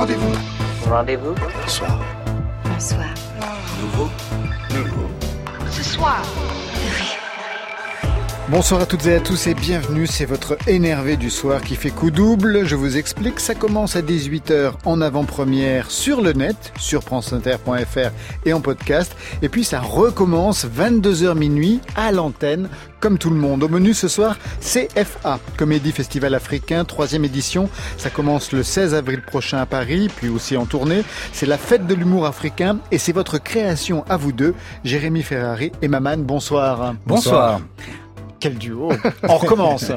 Rendez-vous. Rendez-vous. Bonsoir. Bonsoir. Nouveau. Ce soir. Bonsoir à toutes et à tous et bienvenue, c'est votre énervé du soir qui fait coup double. Je vous explique, ça commence à 18h en avant-première sur le net, sur franceinter.fr et en podcast. Et puis ça recommence 22h minuit à l'antenne, comme tout le monde. Au menu ce soir, CFA, Comédie Festival Africain, 3e édition. Ça commence le 16 avril prochain à Paris, puis aussi en tournée. C'est la fête de l'humour africain et c'est votre création à vous deux, Jérémy Ferrari et Maman. Bonsoir. Bonsoir. Quel duo. On recommence.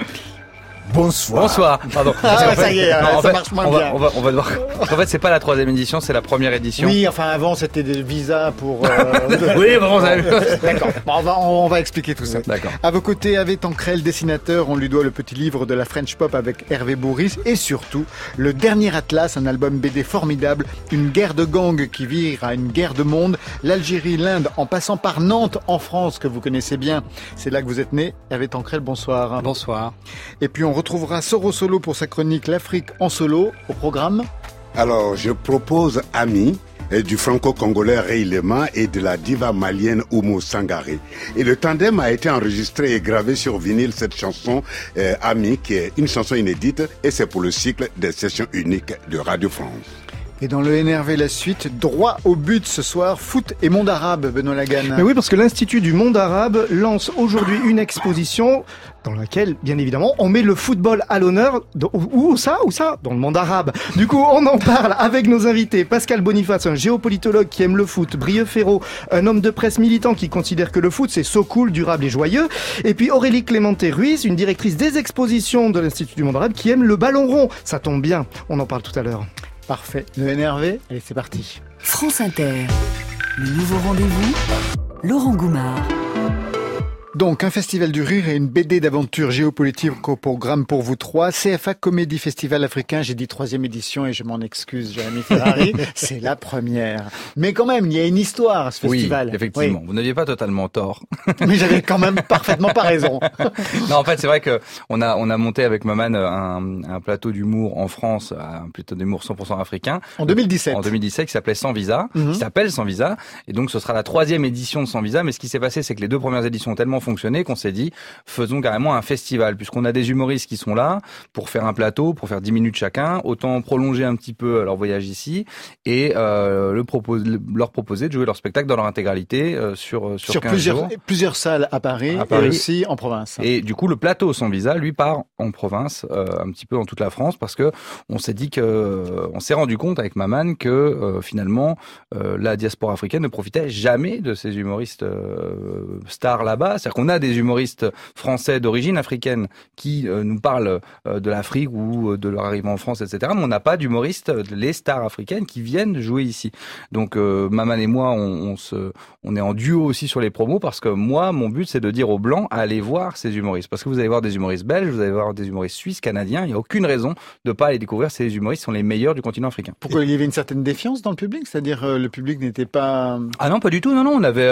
Bonsoir. Pardon. Ça y est, ça marche moins bien. On va devoir. En fait, c'est pas la 3e édition, c'est la première édition. Oui, enfin avant c'était des visas pour. Oui, bon, vous avez vu. D'accord. On va expliquer tout ça. D'accord. À vos côtés, Hervé Tancrel, dessinateur, on lui doit le petit livre de la French Pop avec Hervé Bourris et surtout le dernier Atlas, un album BD formidable, une guerre de gang qui vire à une guerre de monde, l'Algérie, l'Inde, en passant par Nantes en France que vous connaissez bien. C'est là que vous êtes né. Hervé Tancrel, bonsoir. Bonsoir. Et puis on retrouvera Soro Solo pour sa chronique L'Afrique en solo au programme. Alors, je propose Ami, du franco-congolais Ray Lema et de la diva malienne Oumou Sangaré. Et le tandem a été enregistré et gravé sur vinyle, cette chanson Ami, qui est une chanson inédite, et c'est pour le cycle des sessions uniques de Radio France. Et dans le NRV, la suite, droit au but ce soir, foot et monde arabe, Benoît Lagan. Mais oui, parce que l'Institut du monde arabe lance aujourd'hui une exposition dans laquelle, bien évidemment, on met le football à l'honneur. Où ça dans le monde arabe. Du coup, on en parle avec nos invités. Pascal Boniface, un géopolitologue qui aime le foot. Brieux Ferraud, un homme de presse militant qui considère que le foot, c'est so cool, durable et joyeux. Et puis Aurélie Clémenté-Ruiz, une directrice des expositions de l'Institut du monde arabe qui aime le ballon rond. Ça tombe bien, on en parle tout à l'heure. Parfait. Le NRV, allez, c'est parti. France Inter. Le nouveau rendez-vous. Laurent Goumard. Donc, un festival du rire et une BD d'aventure géopolitique au programme pour vous trois. CFA Comédie Festival Africain, j'ai dit 3e édition et je m'en excuse, Jérémy Ferrari. C'est la première. Mais quand même, il y a une histoire à ce festival. Oui, effectivement. Oui. Vous n'aviez pas totalement tort. Mais j'avais quand même parfaitement pas raison. Non, en fait, c'est vrai que on a monté avec Maman un plateau d'humour en France, un plateau d'humour 100% africain. En 2017. En 2017, qui s'appelait Sans Visa, qui s'appelle Sans Visa. Et donc, ce sera la 3e édition de Sans Visa. Mais ce qui s'est passé, c'est que les 2 premières éditions ont tellement fonctionné qu'on s'est dit faisons carrément un festival, puisqu'on a des humoristes qui sont là pour faire un plateau, pour faire 10 minutes chacun, autant prolonger un petit peu leur voyage ici et leur proposer de jouer leur spectacle dans leur intégralité sur 15 jours. Plusieurs salles à Paris et aussi en province. Et du coup le plateau Sans Visa lui part en province, un petit peu dans toute la France, parce que on s'est dit que on s'est rendu compte avec Maman que finalement la diaspora africaine ne profitait jamais de ces humoristes stars là-bas. C'est-à-dire qu'on a des humoristes français d'origine africaine qui nous parlent de l'Afrique ou de leur arrivée en France, etc. Mais on n'a pas d'humoristes, les stars africaines qui viennent jouer ici. Donc Maman et moi, on est en duo aussi sur les promos, parce que moi, mon but, c'est de dire aux Blancs, allez voir ces humoristes. Parce que vous allez voir des humoristes belges, vous allez voir des humoristes suisses, canadiens. Il n'y a aucune raison de ne pas aller découvrir ces humoristes qui sont les meilleurs du continent africain. Pourquoi il y avait une certaine défiance dans le public? C'est-à-dire le public n'était pas... Ah non, pas du tout. Non, on avait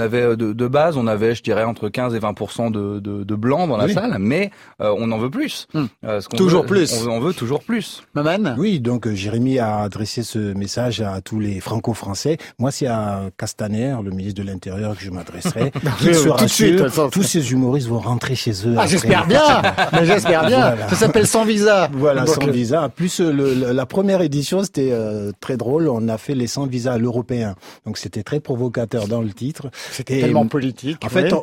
de base, on avait, je dirais, entre 15 et 20% de blancs dans la salle, mais on en veut plus. Toujours plus. On veut toujours plus. Maman? Oui, donc Jérémy a adressé ce message à tous les franco-français. Moi, c'est à Castaner, le ministre de l'Intérieur, que je m'adresserai. Tout de suite. Tous ces humoristes vont rentrer chez eux. Ah, j'espère bien. Mais j'espère bien. Voilà. Ça s'appelle Sans Visa. Voilà, Sans Visa. En plus, la première édition, c'était très drôle. On a fait les Sans Visa à l'européen. Donc, c'était très provocateur dans le titre. C'était tellement politique. En fait,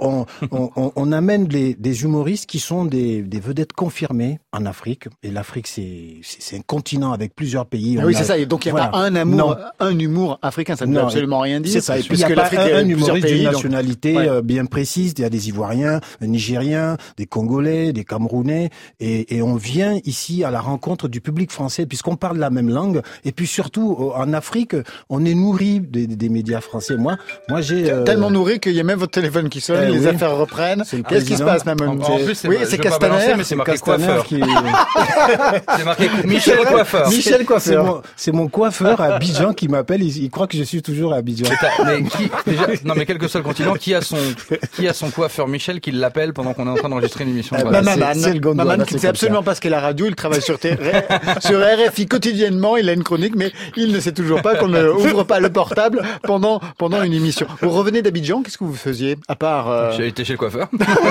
on amène des humoristes qui sont des vedettes confirmées en Afrique. Et l'Afrique, c'est un continent avec plusieurs pays. Oui, c'est ça. Et donc, il n'y a pas un humour africain. Ça ne veut absolument rien dire. C'est ça. Et puis, il n'y a pas un humoriste d'une nationalité bien précise. Il y a des Ivoiriens, des Nigériens, des Congolais, des Camerounais. Et on vient ici à la rencontre du public français, puisqu'on parle la même langue. Et puis, surtout, en Afrique, on est nourri des médias français. Moi, j'ai... Tellement nourri qu'il y a même votre téléphone qui sonne, les affaires reprennent. Qu'est-ce qui se passe, Mamoun? En plus, c'est Castaner. Mais c'est marqué coiffeur. C'est marqué Michel Coiffeur. Michel Coiffeur. C'est mon coiffeur à Abidjan qui m'appelle. Il croit que je suis toujours à Abidjan. Mais quel que soit le continent, qui a son coiffeur Michel qui l'appelle pendant qu'on est en train d'enregistrer une émission? Maman qui ne sait absolument pas ce qu'est la radio. Il travaille sur RFI quotidiennement. Il a une chronique, mais il ne sait toujours pas qu'on ne ouvre pas le portable pendant une émission. Vous revenez d'Abidjan, qu'est-ce que vous faisiez à part J'ai été chez le coiffeur.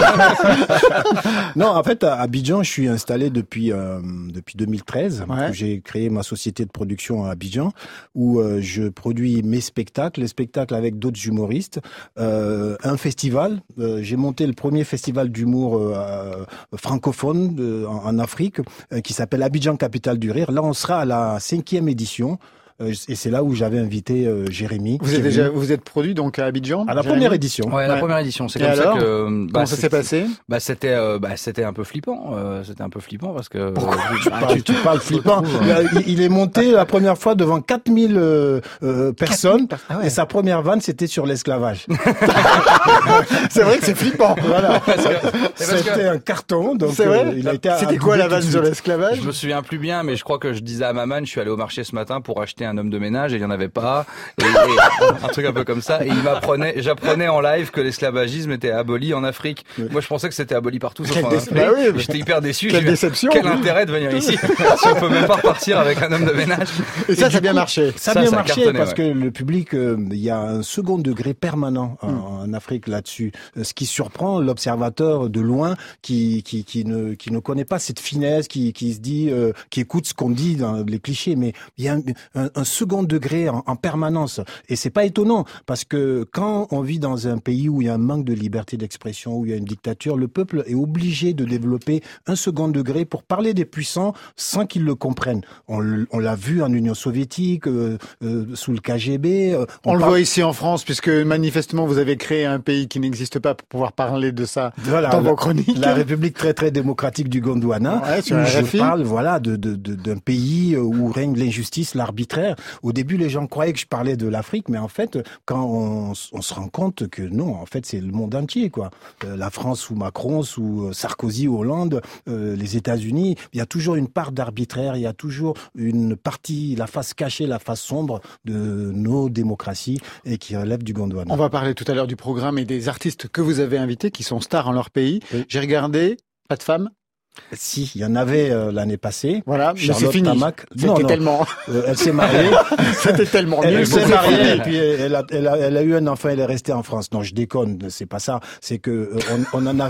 Non, en fait, à Abidjan, je suis installé depuis 2013. Ouais. J'ai créé ma société de production à Abidjan, où je produis mes spectacles, les spectacles avec d'autres humoristes, un festival. J'ai monté le premier festival d'humour francophone en Afrique, qui s'appelle Abidjan Capitale du Rire. Là, on sera à la 5e édition. Et c'est là où j'avais invité Jérémy. Vous êtes produit donc à Abidjan? À la première édition. Ouais, la première édition. C'est et comme alors, ça que. Comment ça s'est passé? C'était un peu flippant. C'était un peu flippant parce que. Pourquoi tu parles flippant? Il est monté la première fois devant 4000 personnes. Ah ouais. Et sa première vanne, c'était sur l'esclavage. C'est vrai que c'est flippant. Voilà. C'était un carton. Donc c'est vrai. C'était quoi la vanne sur l'esclavage? Je me souviens plus bien, mais je crois que je disais à Maman, je suis allé au marché ce matin pour acheter un homme de ménage et il y en avait pas, et un truc un peu comme ça, et j'apprenais en live que l'esclavagisme était aboli en Afrique. Oui. Moi je pensais que c'était aboli partout sauf en Afrique. J'étais hyper déçu. Quelle déception. Quel intérêt de venir ici si on peut même pas repartir avec un homme de ménage. Et ça a bien marché. Ça a bien marché parce que le public, il y a un second degré permanent en Afrique là-dessus. Ce qui surprend l'observateur de loin qui ne connaît pas cette finesse, qui se dit, qui écoute ce qu'on dit dans les clichés, mais il y a un second degré en permanence. Et c'est pas étonnant, parce que quand on vit dans un pays où il y a un manque de liberté d'expression, où il y a une dictature, le peuple est obligé de développer un second degré pour parler des puissants sans qu'ils le comprennent. On l'a vu en Union soviétique, sous le KGB. On le voit ici en France, puisque manifestement vous avez créé un pays qui n'existe pas pour pouvoir parler de ça dans vos chroniques. La République très très démocratique du Gondwana. Ouais, où je parle d'un pays où règne l'injustice, l'arbitraire. Au début, les gens croyaient que je parlais de l'Afrique, mais en fait, quand on se rend compte que non, en fait, c'est le monde entier, quoi. La France sous Macron, sous Sarkozy, Hollande, les États-Unis, il y a toujours une part d'arbitraire, il y a toujours une partie, la face cachée, la face sombre de nos démocraties et qui relève du Gondwana. On va parler tout à l'heure du programme et des artistes que vous avez invités, qui sont stars en leur pays. Oui. J'ai regardé, pas de femmes. Si, il y a mais l'année passée. Voilà, Charlotte mais c'est fini. Tamac. C'était tellement. Elle s'est mariée. C'était tellement nul. Elle s'est mariée et puis elle a eu un enfant. Elle est restée en France. Non, je déconne. C'est pas ça. C'est que on en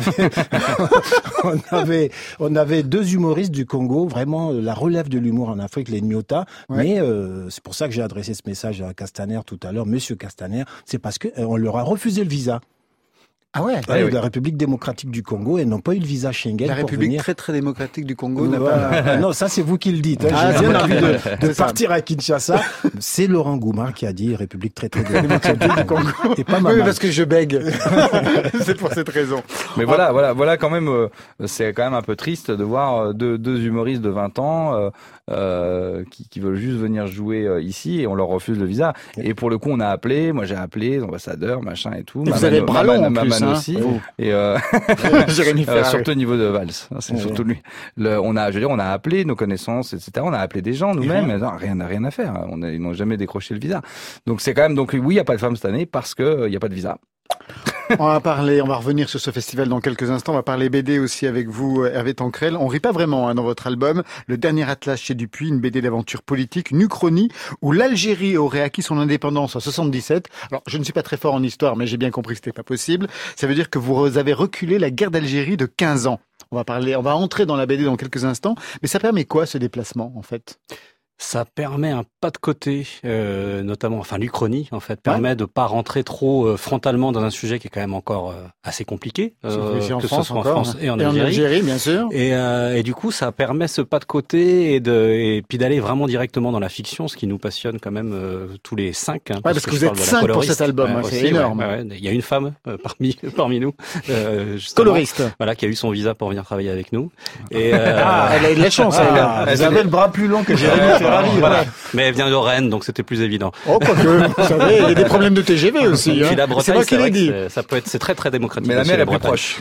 avait, on avait deux humoristes du Congo, vraiment la relève de l'humour en Afrique, les Nyota. Ouais. Mais c'est pour ça que j'ai adressé ce message à Castaner tout à l'heure, Monsieur Castaner. C'est parce que on leur a refusé le visa. Ah ouais. De la République démocratique du Congo, et n'ont pas eu le visa Schengen. La République venir. très très démocratique du Congo n'a pas. Non, ça c'est vous qui le dites. J'ai bien envie de partir à Kinshasa. C'est Laurent Goumar qui a dit République très très démocratique du Congo. Et pas mal. Oui, parce que je bègue. C'est pour cette raison. Mais voilà quand même, c'est quand même un peu triste de voir deux humoristes de 20 ans qui veulent juste venir jouer ici et on leur refuse le visa. Et pour le coup, on a appelé, moi j'ai appelé l'ambassadeur, machin et tout. Et vous avez bras long en plus, aussi. Et surtout au niveau de Valls, c'est surtout lui. On a appelé nos connaissances, etc. On a appelé des gens nous-mêmes, mais non, rien à faire. Ils n'ont jamais décroché le visa. Donc c'est quand même oui, il y a pas de femmes cette année parce que il y a pas de visa. On va revenir sur ce festival dans quelques instants. On va parler BD aussi avec vous, Hervé Tancrel. On rit pas vraiment dans votre album. Le dernier atlas chez Dupuis, une BD d'aventure politique, une uchronie, où l'Algérie aurait acquis son indépendance en 77. Alors, je ne suis pas très fort en histoire, mais j'ai bien compris que c'était pas possible. Ça veut dire que vous avez reculé la guerre d'Algérie de 15 ans. On va entrer dans la BD dans quelques instants. Mais ça permet quoi, ce déplacement, en fait? Ça permet un pas de côté, notamment, l'Uchronie, en fait, permet de pas rentrer trop frontalement dans un sujet qui est quand même encore assez compliqué, que ce soit en France et en Algérie, bien sûr. Et du coup, ça permet ce pas de côté et puis d'aller vraiment directement dans la fiction, ce qui nous passionne quand même tous les 5. Parce que vous êtes 5 pour cet album, c'est énorme. Il y a une femme parmi nous, coloriste, qui a eu son visa pour venir travailler avec nous. Et elle a eu de la chance. Elle avait le bras plus long que Jérémy. Ferrari. Voilà. Mais elle vient de Rennes, donc c'était plus évident. Oh, quoique, vous savez, il y a des problèmes de TGV aussi. Puis la Bretagne, c'est vrai qu'il ça peut être, c'est très très démocratique. Mais la mer est plus proche.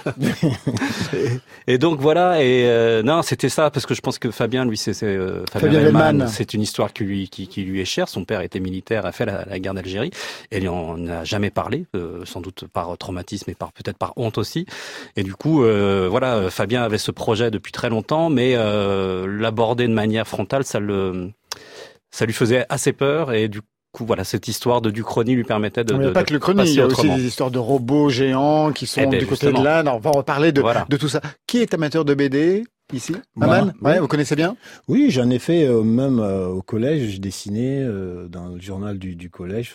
Et donc voilà, non, c'était ça, parce que je pense que Fabien, lui, Fabien Wellman, c'est une histoire qui lui est chère. Son père était militaire, a fait la guerre d'Algérie, et il en a jamais parlé, sans doute par traumatisme et peut-être par honte aussi. Et du coup, voilà, Fabien avait ce projet depuis très longtemps, mais l'aborder de manière frontale, ça lui faisait assez peur, et du coup, voilà, cette histoire d'Uchronie lui permettait de. Il n'y a pas que l'Uchronie, il y a aussi des histoires de robots géants qui sont du côté de l'Inde. On va reparler de tout ça. Qui est amateur de BD ici? Maman, ouais, vous connaissez bien? Oui, j'en ai fait même au collège. Je dessinais dans le journal du collège.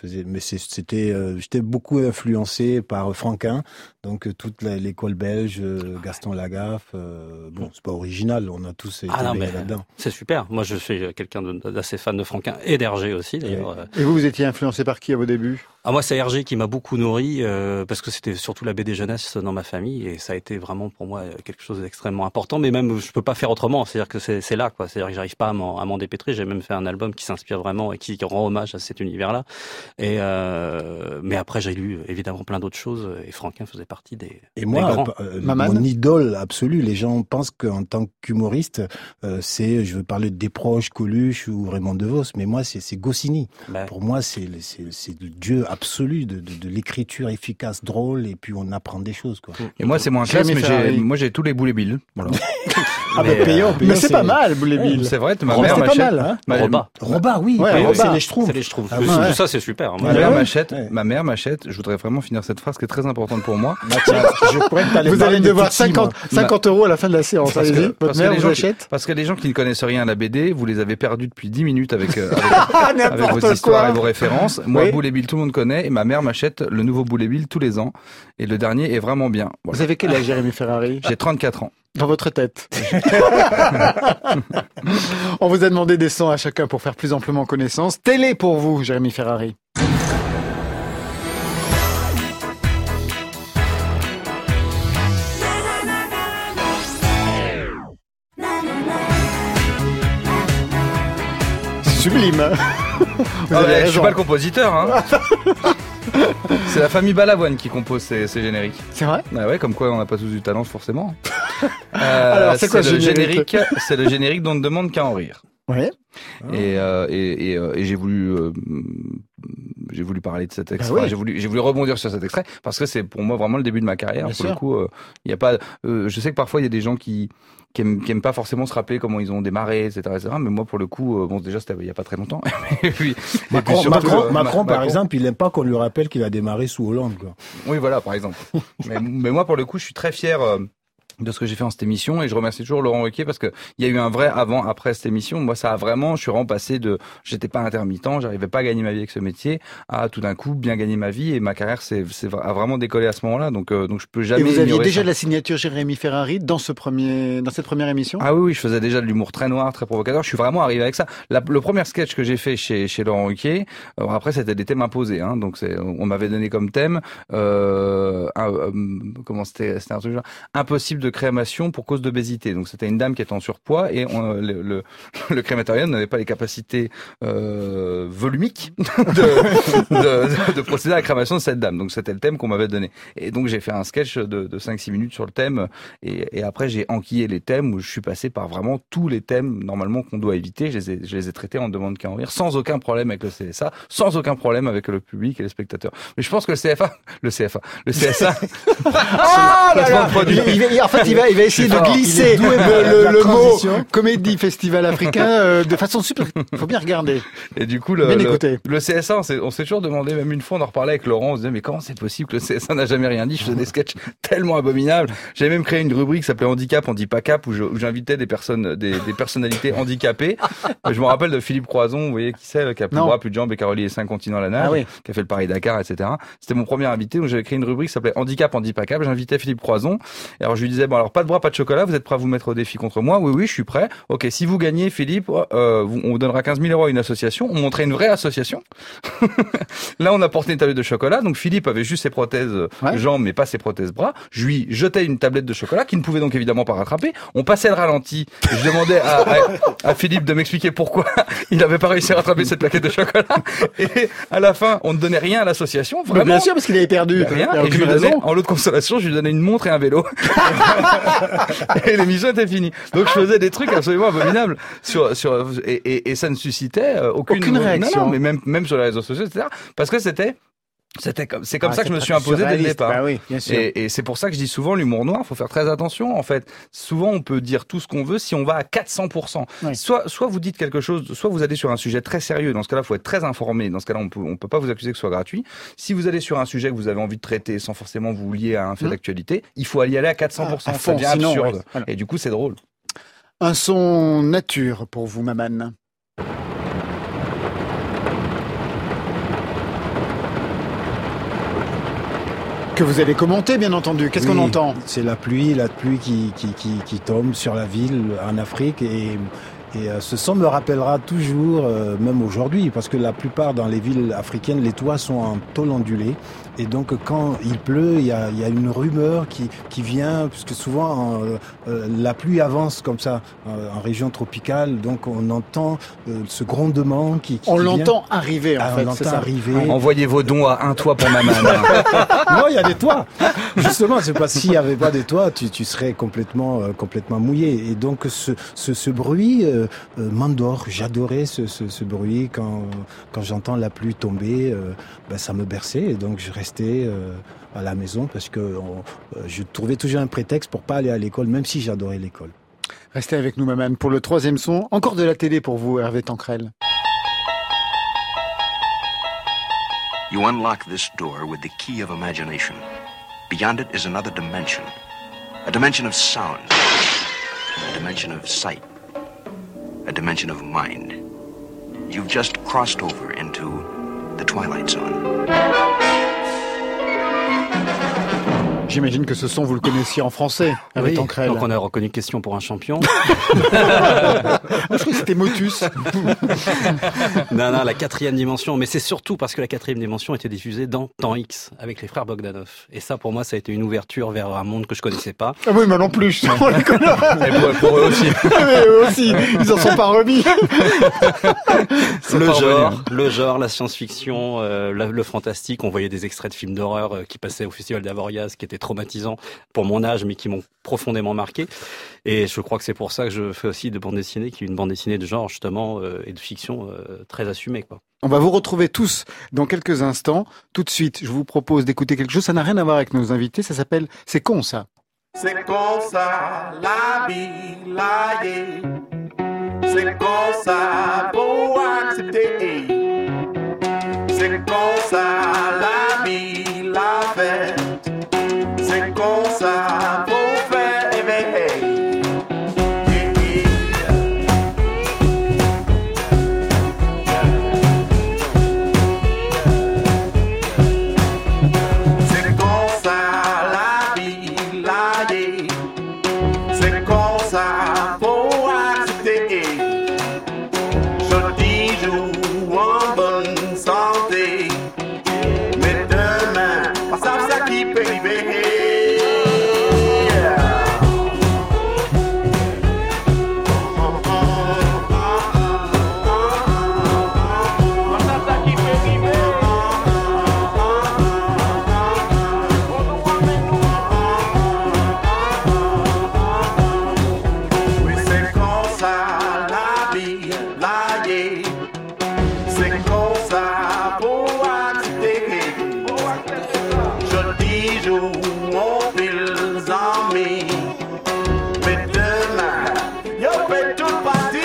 J'étais beaucoup influencé par Franquin, donc toute l'école belge, Gaston Lagaffe. Bon, c'est pas original, on a tous été là-dedans. C'est super. Moi, je suis quelqu'un d'assez fan de Franquin et d'Hergé aussi, d'ailleurs. Et vous étiez influencé par qui à vos débuts? Moi, c'est Hergé qui m'a beaucoup nourri, parce que c'était surtout la BD jeunesse dans ma famille, et ça a été vraiment pour moi quelque chose d'extrêmement important, mais même je peux pas faire autrement, c'est-à-dire que c'est là, quoi. C'est-à-dire que j'arrive pas à m'en dépêtrer. J'ai même fait un album qui s'inspire vraiment et qui rend hommage à cet univers-là. Et mais après, j'ai lu évidemment plein d'autres choses, et Franquin faisait partie des grands. Mon idole absolue. Les gens pensent qu'en tant qu'humoriste, je veux parler de Desproges, Coluche ou Raymond DeVos, mais moi, c'est Goscinny. Pour moi, c'est le dieu absolu de l'écriture efficace, drôle, et puis on apprend des choses, quoi. Et moi, c'est moins classe, mais moi, j'ai tous les Boulet Bill. Voilà. Mais c'est pas mal, Boulet Bill. C'est vrai, ma mère m'achète. Roba, oui. C'est les Schtroumpfs. Tout ça, c'est super. Ma mère m'achète. Je voudrais vraiment finir cette phrase qui est très importante pour moi. Vous allez devoir 50 €, à la fin de la séance. Allez-y. Votre mère vous achète. Parce que les gens qui ne connaissent rien à la BD, vous les avez perdus depuis 10 minutes avec vos histoires et vos références. Moi, Boulet Bill, tout le monde connaît, et ma mère m'achète le nouveau Boulet Bill tous les ans. Et le dernier est vraiment bien. Vous avez quel âge, Jérémy Ferrari? J'ai 34 ans. Dans votre tête. On vous a demandé des sons à chacun pour faire plus amplement connaissance. Télé pour vous, Jérémy Ferrari. Sublime. Je suis pas le compositeur, hein. C'est la famille Balavoine qui compose ces génériques. C'est vrai? Ah ouais, comme quoi on n'a pas tous du talent forcément. Alors c'est quoi le générique? C'est le générique dont on ne demande qu'à en rire. Ouais. Et j'ai voulu parler de cet extrait. J'ai voulu rebondir sur cet extrait parce que c'est pour moi vraiment le début de ma carrière. Pour le coup, il y a pas. Je sais que parfois il y a des gens qui aiment pas forcément se rappeler comment ils ont démarré, etc. Mais moi, pour le coup, déjà, c'était il y a pas très longtemps. Et puis, Macron, par exemple, il aime pas qu'on lui rappelle qu'il a démarré sous Hollande, quoi. Oui, voilà, par exemple. mais moi, pour le coup, je suis très fier de ce que j'ai fait en cette émission, et je remercie toujours Laurent Ruquier parce que il y a eu un vrai avant-après cette émission. Moi, ça a vraiment, je suis vraiment passé j'étais pas intermittent, j'arrivais pas à gagner ma vie avec ce métier, à tout d'un coup bien gagner ma vie, et ma carrière a vraiment décollé à ce moment-là. Donc je peux jamais. Et vous aviez déjà la signature Jérémy Ferrari dans cette première émission? Ah oui, je faisais déjà de l'humour très noir, très provocateur. Je suis vraiment arrivé avec ça. Le premier sketch que j'ai fait chez Laurent Ruquier, après c'était des thèmes imposés, hein. Donc on m'avait donné comme thème, comment c'était un truc genre impossible de crémation pour cause d'obésité. Donc c'était une dame qui était en surpoids, et le crématorium n'avait pas les capacités volumiques de procéder à la crémation de cette dame. Donc c'était le thème qu'on m'avait donné. Et donc j'ai fait un sketch de 5-6 minutes sur le thème, et après j'ai enquillé les thèmes où je suis passé par vraiment tous les thèmes normalement qu'on doit éviter. Je les ai traités en demande qu'à en rire, sans aucun problème avec le CSA, sans aucun problème avec le public et les spectateurs. Mais je pense que le CSA en fait, il va essayer de glisser le mot comédie festival africain de façon super. Il faut bien regarder. Et du coup, le CSA, on s'est toujours demandé, même une fois, on en reparlait avec Laurent, on se disait, mais comment c'est possible que le CSA n'a jamais rien dit? Je faisais des sketchs tellement abominables. J'avais même créé une rubrique qui s'appelait Handicap, on dit pas cap, où j'invitais des personnalités handicapées. Je me rappelle de Philippe Croison, vous voyez qui c'est, qui a plus de bras, plus de jambes, et qui a relié 5 continents à la nage, qui a fait le Paris-Dakar, etc. C'était mon premier invité, où j'avais créé une rubrique qui s'appelait Handicap, on dit pas cap. J'invitais Philippe Croison. Et alors je lui disais, bon alors pas de bras, pas de chocolat, vous êtes prêt à vous mettre au défi contre moi? Oui, je suis prêt. Ok, si vous gagnez, Philippe, on vous donnera 15 000 € à une association. On montrait une vraie association. Là, on a porté une tablette de chocolat. Donc Philippe avait juste ses prothèses jambes, mais pas ses prothèses bras. Je lui jetais une tablette de chocolat qu'il ne pouvait donc évidemment pas rattraper. On passait le ralenti. Je demandais à Philippe de m'expliquer pourquoi il n'avait pas réussi à rattraper cette plaquette de chocolat. Et à la fin, on ne donnait rien à l'association. Vraiment. Bien sûr, parce qu'il avait perdu. Rien. Et je lui donnais, en lot de consolation, je lui donnais une montre et un vélo. Et l'émission était finie. Donc je faisais des trucs absolument abominables et ça ne suscitait aucune réaction. Non, mais même sur les réseaux sociaux, etc. Parce que c'est comme ça que je me suis imposé dès le départ. Bah oui, bien sûr. Et c'est pour ça que je dis souvent l'humour noir, faut faire très attention. En fait, souvent on peut dire tout ce qu'on veut si on va à 400%. Oui. Soit vous dites quelque chose, soit vous allez sur un sujet très sérieux. Dans ce cas-là, faut être très informé. Dans ce cas-là, on peut pas vous accuser que ce soit gratuit. Si vous allez sur un sujet que vous avez envie de traiter sans forcément vous lier à un fait d'actualité, il faut y aller à 400%. Ça devient absurde. Ouais. Voilà. Et du coup, c'est drôle. Un son nature pour vous, Maman. Que vous allez commenter, bien entendu. Qu'est-ce qu'on entend? C'est la pluie qui tombe sur la ville en Afrique et ce son me rappellera toujours, même aujourd'hui, parce que la plupart dans les villes africaines, les toits sont en tôle ondulée. Et donc, quand il pleut, il y a une rumeur qui vient, puisque souvent la pluie avance comme ça en région tropicale. Donc, on entend ce grondement qui on vient. l'entend arriver, en fait. On l'entend arriver. Envoyez vos dons à un toit pour Maman. Non, il y a des toits. Justement, c'est pas s'il y avait pas des toits, tu serais complètement mouillé. Et donc, ce bruit m'endort. J'adorais ce bruit quand j'entends la pluie tomber. Ça me berçait. Et donc, je restais à la maison parce que je trouvais toujours un prétexte pour pas aller à l'école, même si j'adorais l'école. Restez avec nous, Maman, pour le troisième son. Encore de la télé pour vous, Hervé Tancrel. You unlock this door with the key of imagination. Beyond it is another dimension. A dimension of sound. A dimension of sight. A dimension of mind. You've just crossed over into the Twilight Zone. J'imagine que ce son, vous le connaissiez en français, avec Tancrel. Donc on a reconnu Question pour un champion. Je crois que c'était Motus. Non, la 4e dimension. Mais c'est surtout parce que la 4e dimension était diffusée dans Temps X, avec les frères Bogdanov. Et ça, pour moi, ça a été une ouverture vers un monde que je connaissais pas. Ah oui, mais non plus. On les connaît. Et pour eux aussi. Mais eux aussi, ils en sont pas remis. Le genre, la science-fiction, le fantastique. On voyait des extraits de films d'horreur qui passaient au Festival d'Avoriaz, qui étaient traumatisants pour mon âge, mais qui m'ont profondément marqué. Et je crois que c'est pour ça que je fais aussi de bande dessinée, qui est une bande dessinée de genre, justement, et de fiction très assumée, quoi. On va vous retrouver tous dans quelques instants. Tout de suite, je vous propose d'écouter quelque chose. Ça n'a rien à voir avec nos invités. Ça s'appelle « C'est con, ça ». C'est comme ça, la vie, la vie. C'est comme ça, pour accepter. C'est comme ça, la vie, la fête. C'est comme ça, pour faire éveiller. C'est comme ça, la vie, la vie. C'est comme ça, pour accepter. Jeudi jour en bonne santé. Mais demain, on sait ça qui peut arriver. Oui, c'est comme ça, la vie, la vie. C'est comme ça, pour accepter. Jeudi jour, on fait les amis. Mais demain, yo fait tout partir.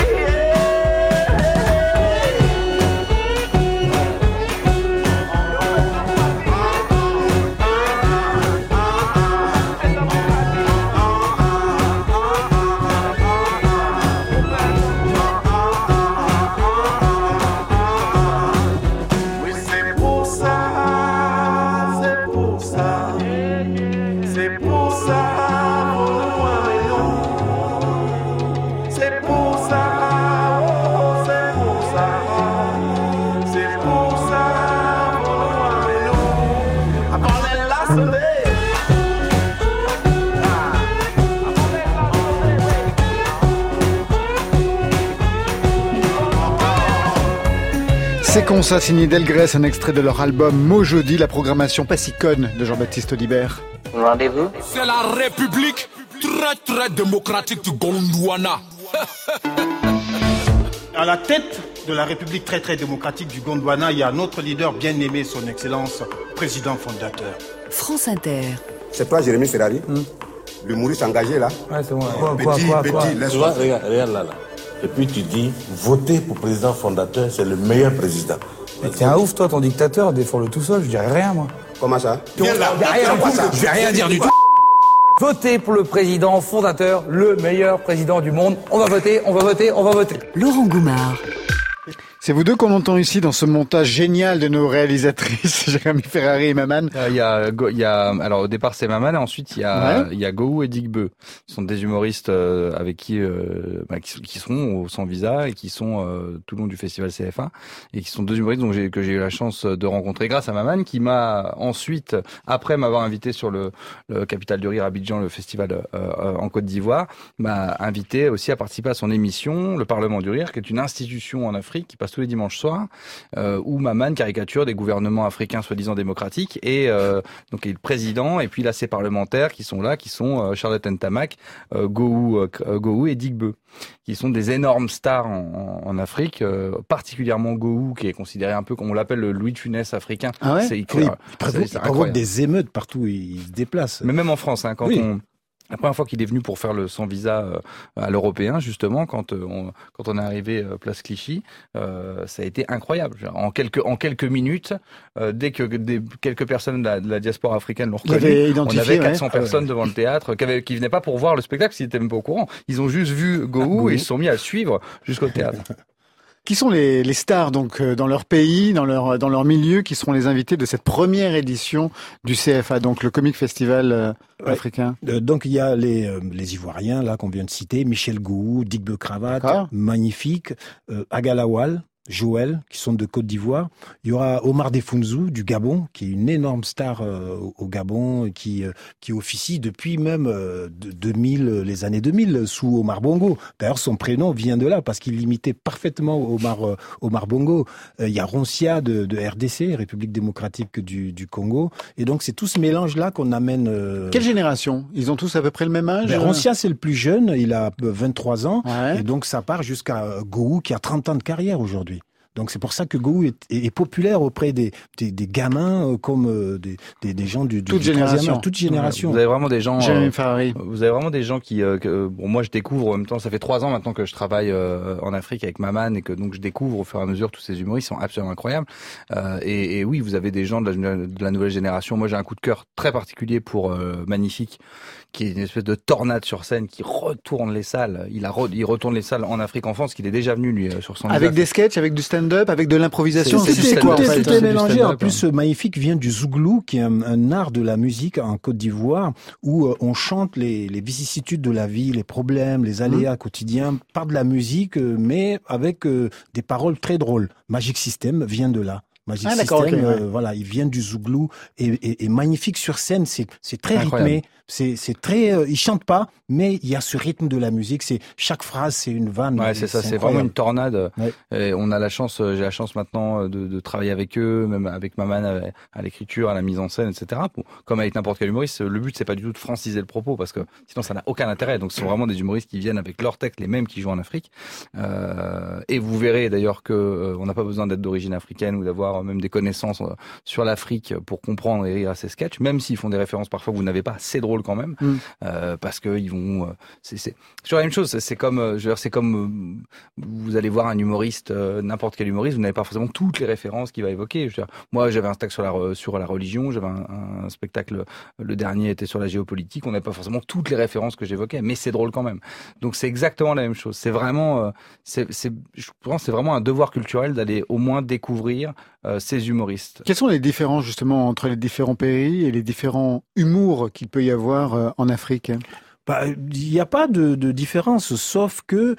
Oui, c'est pour ça, c'est pour ça, c'est pour ça, C'est comme ça, signé Delgrès, un extrait de leur album Mojodi, la programmation Passicone de Jean-Baptiste Audibert. Rendez-vous. C'est la République très démocratique du Gondwana. À la tête de la République très démocratique du Gondwana, il y a notre leader bien aimé, son Excellence, président fondateur. France Inter. C'est toi, Jérémy Ferrari, l'humoriste engagé là. Ouais, c'est moi. Petit, laisse-moi. Regarde là. Et puis tu dis, voter pour président fondateur, c'est le meilleur président. Mais t'es un ouf, toi, ton dictateur, défends-le tout seul, je dirais rien, moi. Comment ça? Je vais rien dire du tout. Votez pour le président fondateur, le meilleur président du monde. On va voter. Laurent Goumard. C'est vous deux qu'on entend ici dans ce montage génial de nos réalisatrices, Jérémy Ferrari et Maman. Il y a, alors au départ c'est Maman, et ensuite il y a Gou et Digbeu. Ce sont des humoristes avec qui sont au Sans Visa et qui sont tout le long du festival CF1 et qui sont deux humoristes que j'ai eu la chance de rencontrer grâce à Maman, qui m'a ensuite, après m'avoir invité sur le Capital du Rire à Abidjan, le festival en Côte d'Ivoire, m'a invité aussi à participer à son émission, le Parlement du Rire, qui est une institution en Afrique qui passe tous les dimanches soirs, où Maman caricature des gouvernements africains soi-disant démocratiques, et donc il est le président, et puis là ces parlementaires qui sont là, qui sont Charlotte Ntamak, Gou et Digbeu, qui sont des énormes stars en Afrique, particulièrement Gou, qui est considéré un peu comme on l'appelle le Louis de Funès africain. Ah ouais? Il provoque des émeutes partout, il se déplace. Mais même en France, hein, la première fois qu'il est venu pour faire le sans visa à l'européen, justement, quand on est arrivé place Clichy, ça a été incroyable. En quelques minutes, dès que quelques personnes de la diaspora africaine l'ont reconnu, on avait 400 personnes devant le théâtre qui venaient pas pour voir le spectacle, s'ils étaient même pas au courant. Ils ont juste vu Gou et ils se sont mis à le suivre jusqu'au théâtre. Qui sont les stars donc dans leur pays, dans leur milieu, qui seront les invités de cette première édition du CFA, donc le Comic Festival africain? Donc il y a les Ivoiriens là qu'on vient de citer, Michel Gou, Digbeu Cravate, magnifique, Agalawal, Joël, qui sont de Côte d'Ivoire. Il y aura Omar Defounzou du Gabon, qui est une énorme star au Gabon, qui officie depuis même les années 2000 sous Omar Bongo. D'ailleurs, son prénom vient de là parce qu'il imitait parfaitement Omar Bongo. Il y a Roncia de RDC, République démocratique du Congo. Et donc, c'est tout ce mélange-là qu'on amène. Quelle génération? Ils ont tous à peu près le même âge? Roncia, c'est le plus jeune. Il a 23 ans. Ouais. Et donc, ça part jusqu'à Gou, qui a 30 ans de carrière aujourd'hui. Donc c'est pour ça que Gou est populaire auprès des gamins comme des gens toute génération. Vous avez vraiment des gens. Vous avez vraiment des gens qui. Moi je découvre en même temps. Ça fait 3 ans maintenant que je travaille en Afrique avec Maman et que donc je découvre au fur et à mesure tous ces humoristes. Ils sont absolument incroyables. Et oui, vous avez des gens de la nouvelle génération. Moi j'ai un coup de cœur très particulier pour Magnifique, qui est une espèce de tornade sur scène qui retourne les salles. Il retourne les salles en Afrique, en France, qu'il est déjà venu lui sur son. Avec des sketchs, avec du stand-up, avec de l'improvisation. Tout est mélangé. En plus, Magnifique vient du zouglou, qui est un art de la musique en Côte d'Ivoire, où on chante les vicissitudes de la vie, les problèmes, les aléas quotidiens par de la musique, mais avec des paroles très drôles. Magic System vient de là. Magic System, voilà, il vient du zouglou et Magnifique sur scène, c'est très rythmé, c'est très, il chante pas, mais il y a ce rythme de la musique, chaque phrase c'est une vanne. Ouais, c'est ça, c'est vraiment une tornade. Ouais. Et on a la chance, j'ai la chance maintenant de travailler avec eux, même avec Maman à l'écriture, à la mise en scène, etc. Comme avec n'importe quel humoriste, le but c'est pas du tout de franciser le propos parce que sinon ça n'a aucun intérêt. Donc ce sont vraiment des humoristes qui viennent avec leurs textes, les mêmes qui jouent en Afrique. Et vous verrez d'ailleurs que on n'a pas besoin d'être d'origine africaine ou d'avoir même des connaissances sur l'Afrique pour comprendre et rire à ces sketchs, même s'ils font des références parfois que vous n'avez pas, c'est drôle quand même, parce que ils vont, c'est toujours la même chose. C'est comme, c'est comme vous allez voir un humoriste, n'importe quel humoriste, vous n'avez pas forcément toutes les références qu'il va évoquer. Moi, j'avais un spectacle sur la religion, j'avais un spectacle, le dernier était sur la géopolitique. On n'avait pas forcément toutes les références que j'évoquais, mais c'est drôle quand même. Donc c'est exactement la même chose. C'est vraiment, je pense, c'est vraiment un devoir culturel d'aller au moins découvrir ces humoristes. Quelles sont les différences justement entre les différents pays et les différents humours qu'il peut y avoir en Afrique ? Il n'y a pas de différence, sauf que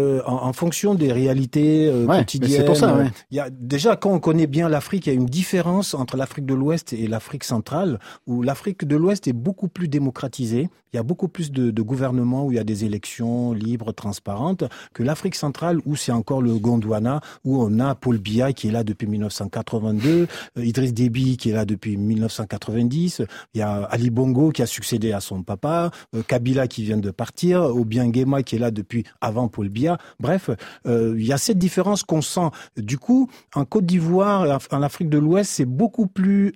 en fonction des réalités quotidiennes. C'est pour ça. Ouais. Il y a déjà, quand on connaît bien l'Afrique, il y a une différence entre l'Afrique de l'Ouest et l'Afrique centrale, où l'Afrique de l'Ouest est beaucoup plus démocratisée. Il y a beaucoup plus de gouvernements où il y a des élections libres, transparentes, que l'Afrique centrale où c'est encore le Gondwana, où on a Paul Biya qui est là depuis 1982, Idriss Déby qui est là depuis 1990, il y a Ali Bongo qui a succédé à son papa, Kabila qui vient de partir, Obiang Nguema qui est là depuis avant Paul Biya. Bref, il y a cette différence qu'on sent. Du coup, en Côte d'Ivoire, en Afrique de l'Ouest, c'est beaucoup plus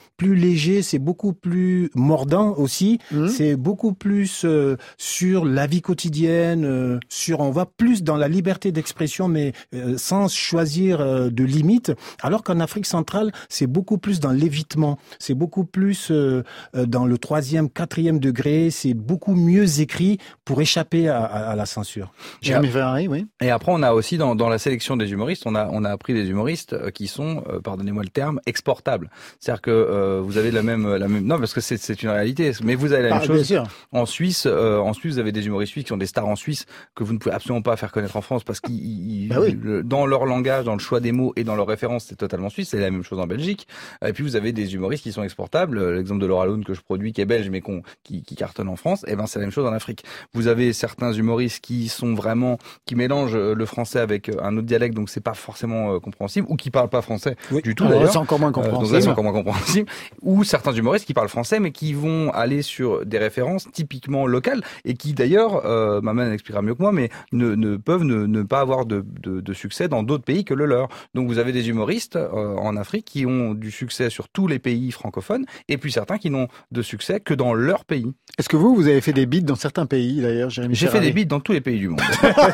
léger, c'est beaucoup plus mordant aussi, c'est beaucoup plus sur la vie quotidienne, on va plus dans la liberté d'expression, mais sans choisir de limites, alors qu'en Afrique centrale, c'est beaucoup plus dans l'évitement, c'est beaucoup plus dans le 3e, 4e degré, c'est beaucoup mieux écrit pour échapper à la censure. Jérémy Ferrari, oui. Et après, on a aussi dans la sélection des humoristes, on a appris des humoristes qui sont, pardonnez-moi le terme, exportables. C'est-à-dire que vous avez la même, non, parce que c'est une réalité, mais vous avez la même chose. Bien sûr. En Suisse, vous avez des humoristes suisses qui ont des stars en Suisse que vous ne pouvez absolument pas faire connaître en France parce qu'ils, dans leur langage, dans le choix des mots et dans leurs références, c'est totalement suisse. C'est la même chose en Belgique. Et puis vous avez des humoristes qui sont exportables. L'exemple de Laura Lune que je produis, qui est belge mais qui cartonne en France. Et ben c'est la même chose en Afrique. Vous avez certains humoristes qui mélangent le français avec un autre dialecte, donc c'est pas forcément compréhensible, ou qui parlent pas français du tout. D'ailleurs, c'est encore moins compréhensible. Donc là, c'est encore moins compréhensible. Ou certains humoristes qui parlent français mais qui vont aller sur des références typiquement locales et qui d'ailleurs, Maman expliquera mieux que moi, mais ne peuvent ne pas avoir de succès dans d'autres pays que le leur. Donc vous avez des humoristes en Afrique qui ont du succès sur tous les pays francophones et puis certains qui n'ont de succès que dans leur pays. Est-ce que vous avez fait des beats dans certains pays d'ailleurs, Jérémy Ferrari? J'ai fait des beats dans tous les pays du monde.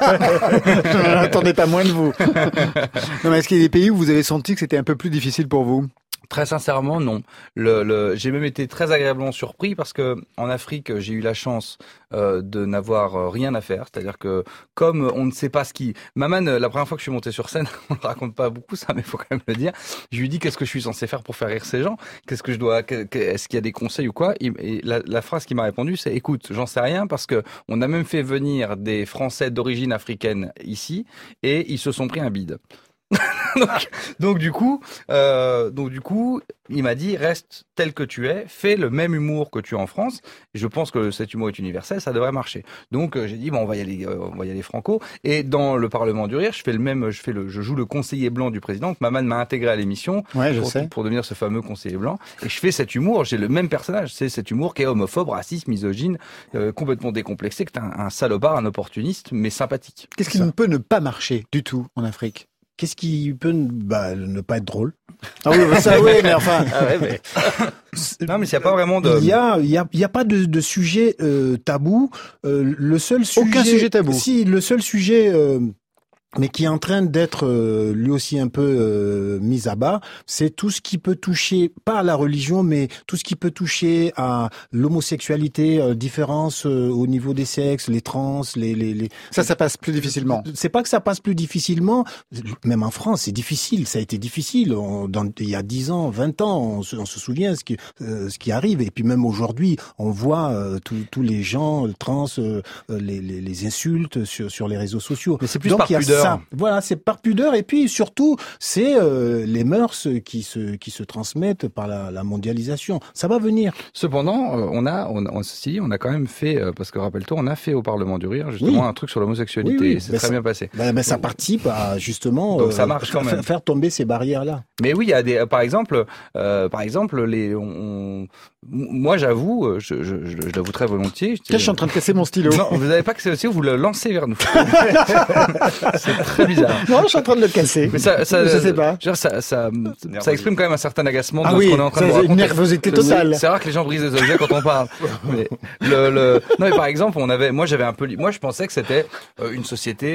Je n'en attendais pas moins de vous. Non, mais est-ce qu'il y a des pays où vous avez senti que c'était un peu plus difficile pour vous? Très sincèrement, non. J'ai même été très agréablement surpris parce que en Afrique, j'ai eu la chance de n'avoir rien à faire. C'est-à-dire que comme on ne sait pas Maman, la première fois que je suis monté sur scène, on ne raconte pas beaucoup ça, mais il faut quand même le dire. Je lui dis qu'est-ce que je suis censé faire pour faire rire ces gens? Qu'est-ce que je dois? Est-ce qu'il y a des conseils ou quoi? Et la phrase qu'il m'a répondu, c'est écoute, j'en sais rien parce que on a même fait venir des Français d'origine africaine ici et ils se sont pris un bide. donc du coup, il m'a dit reste tel que tu es, fais le même humour que tu as en France. Et je pense que cet humour est universel, ça devrait marcher. Donc j'ai dit on va y aller franco. Et dans le Parlement du rire, je joue le conseiller blanc du président. Donc Maman m'a intégré à l'émission pour devenir ce fameux conseiller blanc. Et je fais cet humour, j'ai le même personnage, c'est cet humour qui est homophobe, raciste, misogyne, complètement décomplexé, qui est un salopard, un opportuniste, mais sympathique. Qu'est-ce qui ne peut ne pas marcher du tout en Afrique? Qu'est-ce qui peut ne pas être drôle? Ah oui, ça oui, mais enfin. Non, mais il n'y a pas vraiment de. Il y a pas de sujet tabou. Le seul sujet. Aucun sujet tabou. Si, le seul sujet. Mais qui est en train d'être lui aussi un peu mis à bas, c'est tout ce qui peut toucher, pas à la religion, mais tout ce qui peut toucher à l'homosexualité, différence au niveau des sexes, les trans, les... Ça passe plus difficilement. C'est pas que ça passe plus difficilement, même en France, c'est difficile, ça a été difficile. Il y a 10 ans, 20 ans, on se souvient ce qui arrive, et puis même aujourd'hui, on voit tous les gens trans, les insultes sur les réseaux sociaux. Mais c'est plus par pudeur. Voilà, c'est par pudeur et puis surtout c'est les mœurs qui se transmettent par la mondialisation. Ça va venir. Cependant, on a quand même fait parce que rappelle-toi, on a fait au Parlement du rire justement un truc sur l'homosexualité. Oui. Et c'est très bien passé. Ça participe à justement donc ça marche quand même. Faire tomber ces barrières là. Mais oui, il y a des par exemple moi j'avoue, je l'avoue très volontiers. Je suis en train de casser mon stylo. Non, vous n'avez pas cassé le stylo, vous le lancez vers nous. C'est très bizarre. Non, je suis en train de le casser. Mais ça je sais pas. Ça exprime quand même un certain agacement de ce qu'on est en train de raconter. Une nervosité totale. C'est rare que les gens brisent des objets quand on parle. Non, mais par exemple, moi je pensais que c'était une société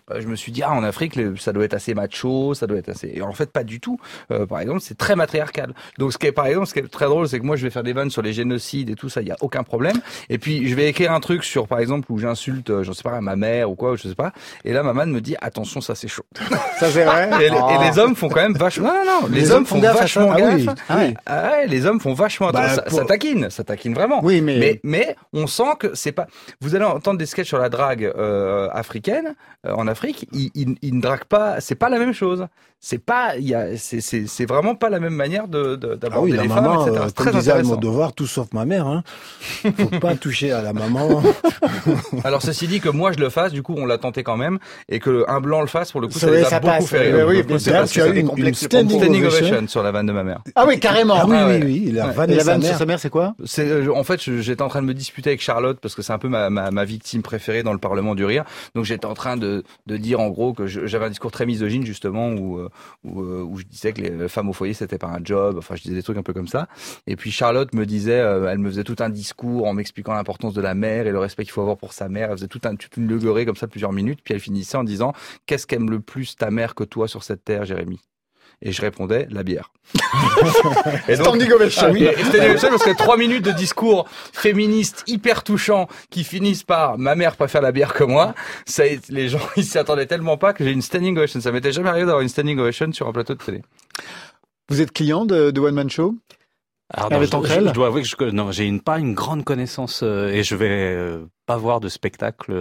je me suis dit, en Afrique, ça doit être assez macho, ça doit être assez... Et en fait, pas du tout. Par exemple, c'est très matriarcal. Donc, ce qui est très drôle, c'est que moi, je vais faire des vannes sur les génocides et tout ça, il y a aucun problème. Et puis, je vais écrire un truc sur, par exemple, où j'insulte, j'en sais pas, ma mère ou quoi, je sais pas. Et là, maman me dit, attention, ça c'est chaud. Ça c'est vrai. Et les hommes font quand même vachement... Non, les hommes font vachement gaffe. Les hommes font vachement attention. Ça taquine vraiment. Oui, mais on sent que c'est pas... Vous allez entendre des sketchs sur la drague africaine, en Afrique, ils ne draguent pas, c'est pas la même chose. C'est vraiment pas la même manière d'aborder les femmes, maman, etc. C'est comme très disait intéressant. Almodovar, tout sauf ma mère, hein. Faut pas toucher à la maman. Alors, ceci dit, que moi je le fasse, du coup, on l'a tenté quand même, et que un blanc le fasse, pour le coup, ça les a beaucoup fait rire. Oui, tu as eu une standing ovation sur la vanne de ma mère. Ah oui, carrément. Ah oui. La vanne sur sa mère, c'est quoi? En fait, j'étais en train de me disputer avec Charlotte, parce que c'est un peu ma victime préférée dans le Parlement du rire. Donc, j'étais en train de dire, en gros, que j'avais un discours très misogyne, justement, où je disais que les femmes au foyer, c'était pas un job. Enfin, je disais des trucs un peu comme ça. Et puis, Charlotte me disait, elle me faisait tout un discours en m'expliquant l'importance de la mère et le respect qu'il faut avoir pour sa mère. Elle faisait toute une leuguerie comme ça plusieurs minutes. Puis elle finissait en disant, qu'est-ce qu'aime le plus ta mère que toi sur cette terre, Jérémy? Et je répondais, la bière. Standing ovation. Standing ovation parce que 3 minutes de discours féministe hyper touchant qui finissent par ma mère préfère la bière que moi. Les gens, ils s'y attendaient tellement pas que j'ai une standing ovation. Ça m'était jamais arrivé d'avoir une standing ovation sur un plateau de télé. Vous êtes client de One Man Show? Alors, je dois avouer que j'ai pas une grande connaissance et je vais pas voir de spectacle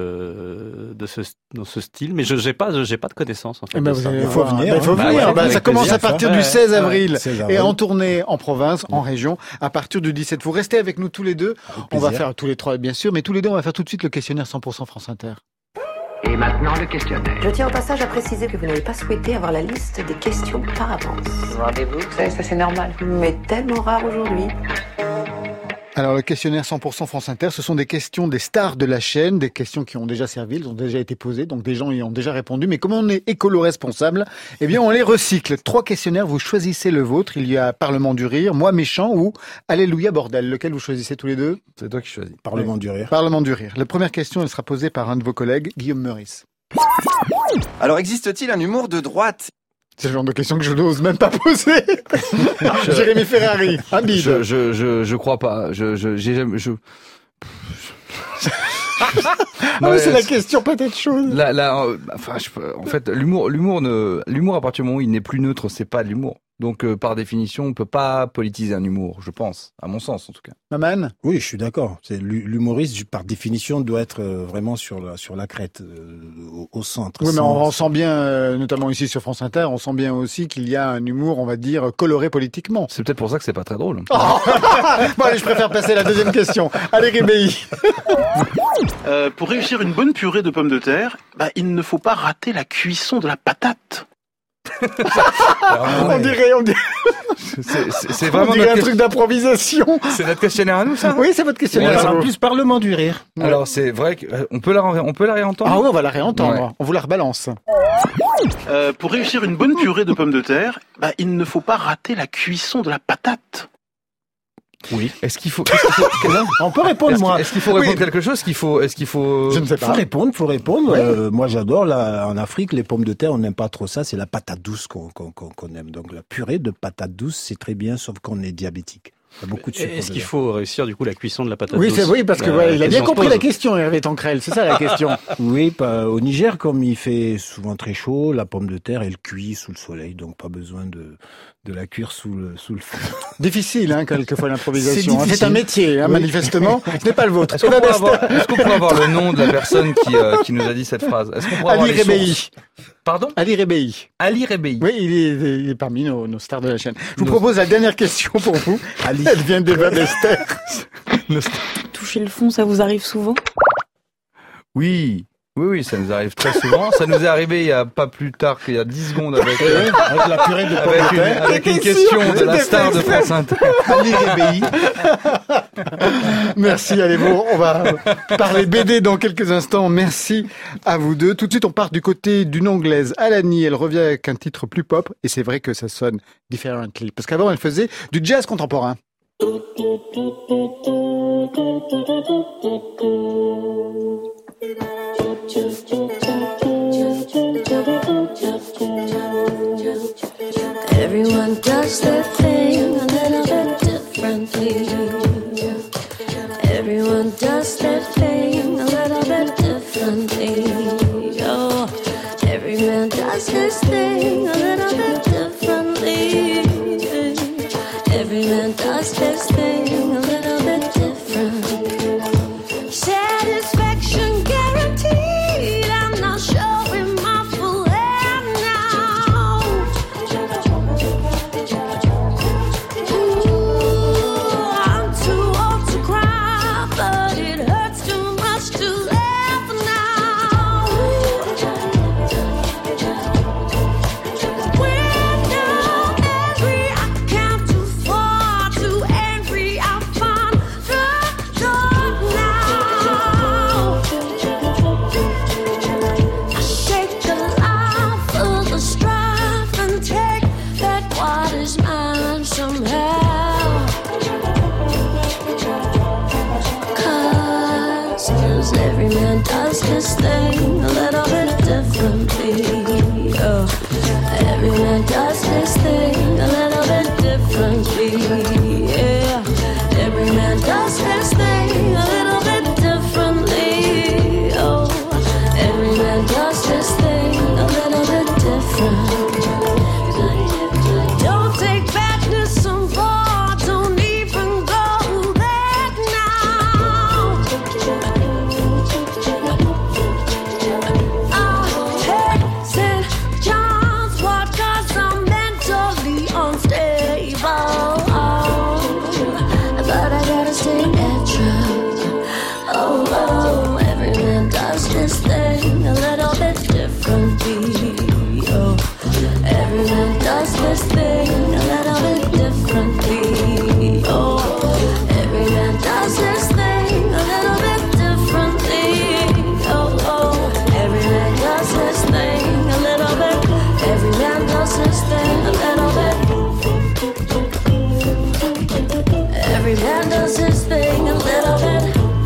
dans ce style, mais j'ai pas de connaissance en fait. Il faut venir. Ça commence à partir du 16 avril et en tournée en province, en région, à partir du 17. Vous restez avec nous tous les deux. On va faire tous les trois bien sûr, mais tous les deux on va faire tout de suite le questionnaire 100% France Inter. Et maintenant, le questionnaire. Je tiens au passage à préciser que vous n'avez pas souhaité avoir la liste des questions par avance. Rendez-vous, vous savez, ça c'est normal. Mais tellement rare aujourd'hui. Alors, le questionnaire 100% France Inter, ce sont des questions des stars de la chaîne, des questions qui ont déjà servi, elles ont déjà été posées, donc des gens y ont déjà répondu. Mais comme on est écolo-responsable, eh bien, on les recycle. 3 questionnaires, vous choisissez le vôtre. Il y a Parlement du rire, Moi méchant ou Alléluia bordel. Lequel vous choisissez tous les deux? C'est toi qui choisis. Parlement du rire. Parlement du rire. La première question, elle sera posée par un de vos collègues, Guillaume Meurice. Alors, existe-t-il un humour de droite? C'est le genre de question que je n'ose même pas poser. Jérémy Ferrari, un bide. Je crois pas. C'est la question peut-être chaude. En fait, l'humour à partir du moment où il n'est plus neutre, c'est pas de l'humour. Donc, par définition, on peut pas politiser un humour, je pense, à mon sens en tout cas. Maman? Oui, je suis d'accord. L'humoriste, par définition, doit être vraiment sur la crête, au centre. Oui, mais on sent bien, notamment ici sur France Inter, on sent bien aussi qu'il y a un humour, on va dire, coloré politiquement. C'est peut-être pour ça que c'est pas très drôle. Bon, allez, je préfère passer à la deuxième question. Allez, Ribéi. Pour réussir une bonne purée de pommes de terre, il ne faut pas rater la cuisson de la patate. On dirait. C'est vraiment un truc d'improvisation. C'est notre questionnaire à nous, ça? Oui, c'est votre questionnaire. C'est en plus Parlement du rire. Alors, c'est vrai qu'on peut la réentendre. Ah oui, on va la réentendre. Ouais. On vous la rebalance. Pour réussir une bonne purée de pommes de terre, il ne faut pas rater la cuisson de la patate. Oui. Est-ce qu'il faut On peut répondre, moi. Est-ce qu'il faut répondre quelque chose? Est-ce qu'il faut... Je ne sais pas. Faut répondre. Ouais. Moi, j'adore, en Afrique, les pommes de terre, on n'aime pas trop ça. C'est la patate douce qu'on aime. Donc, la purée de patate douce, c'est très bien, sauf qu'on est diabétique. Il y a beaucoup de sucre. Est-ce qu'il faut réussir, du coup, la cuisson de la patate douce? Oui, parce que il a bien compris la question, Hervé Tancrel. C'est ça, la question. Oui, au Niger, comme il fait souvent très chaud, la pomme de terre, elle cuit sous le soleil. Donc, pas besoin de la cuire sous le feu. Difficile, quelquefois, l'improvisation. C'est un métier, manifestement. Ce n'est pas le vôtre. Est-ce qu'on pourrait avoir le nom de la personne qui nous a dit cette phrase? Est-ce qu'on pourrait avoir les sources? Pardon? Ali Ribéi. Ali Ribéi. Oui, il est parmi nos stars de la chaîne. Je vous propose la dernière question pour vous. Ali. Elle vient d'Eva Bester. Toucher le fond, ça vous arrive souvent? Oui, ça nous arrive très souvent. Ça nous est arrivé il y a pas plus tard qu'il y a 10 secondes avec la purée de pommes de terre. Avec une question de la star de France Inter. Ali Ribéi. Merci, allez, bon, on va parler BD dans quelques instants. Merci à vous deux. Tout de suite, on part du côté d'une Anglaise, Alani. Elle revient avec un titre plus pop et c'est vrai que ça sonne differently. Parce qu'avant, elle faisait du jazz contemporain. does his thing a little bit differently. Every man does his thing a little bit different. Satisfaction guaranteed. I'm not showing my full hand now. Ooh, I'm too old to cry, but it hurts too much to laugh now. When I'm angry, I count too far. Too angry, I find the door now. I shake the life full of strife and take back what is mine somehow. 'Cause every man does his thing a little bit differently. Oh, every man does his thing a little bit differently. Yeah, every man does his thing a little bit differently. Oh, every man does his thing a little bit different. Don't take badness on board, don't even go back now. I'll take St. John's wort 'cause I'm mentally unstable. But I gotta stay natural. Oh, every man does his thing a little bit differently. Oh, every man does his thing a little bit differently. Oh, every man does his thing a little bit differently. Oh, every man does his thing a little bit. Every man does his thing a little bit. Every man does his thing a little bit.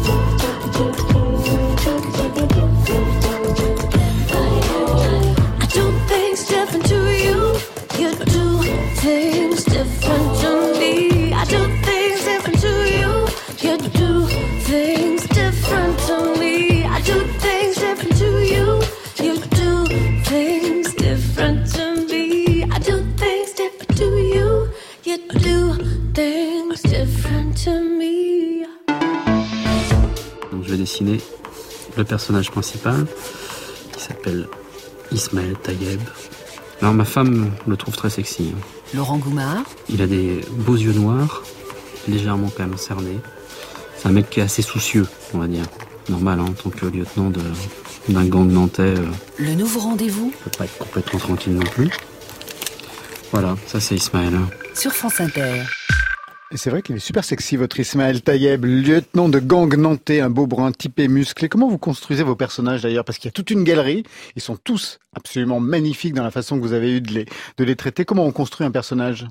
I do things different to you. You do things different to me. I do things different to you. You do things different to me. I do things different to you. You do things different to me. I do things different to you. You do things different to me. Donc je vais dessiner le personnage principal qui s'appelle Ismaël Taïeb. Alors ma femme le trouve très sexy. Laurent Goumard. Il a des beaux yeux noirs, légèrement quand même cernés. C'est un mec qui est assez soucieux, on va dire. Normal, hein, en tant que lieutenant d'un gang nantais. Le nouveau rendez-vous. Il peut pas être complètement tranquille non plus. Voilà, ça c'est Ismaël. Sur France Inter. Et c'est vrai qu'il est super sexy, votre Ismaël Taïeb, lieutenant de gang nantais, un beau brun typé musclé. Comment vous construisez vos personnages d'ailleurs? Parce qu'il y a toute une galerie. Ils sont tous absolument magnifiques dans la façon que vous avez eu de les traiter. Comment on construit un personnage?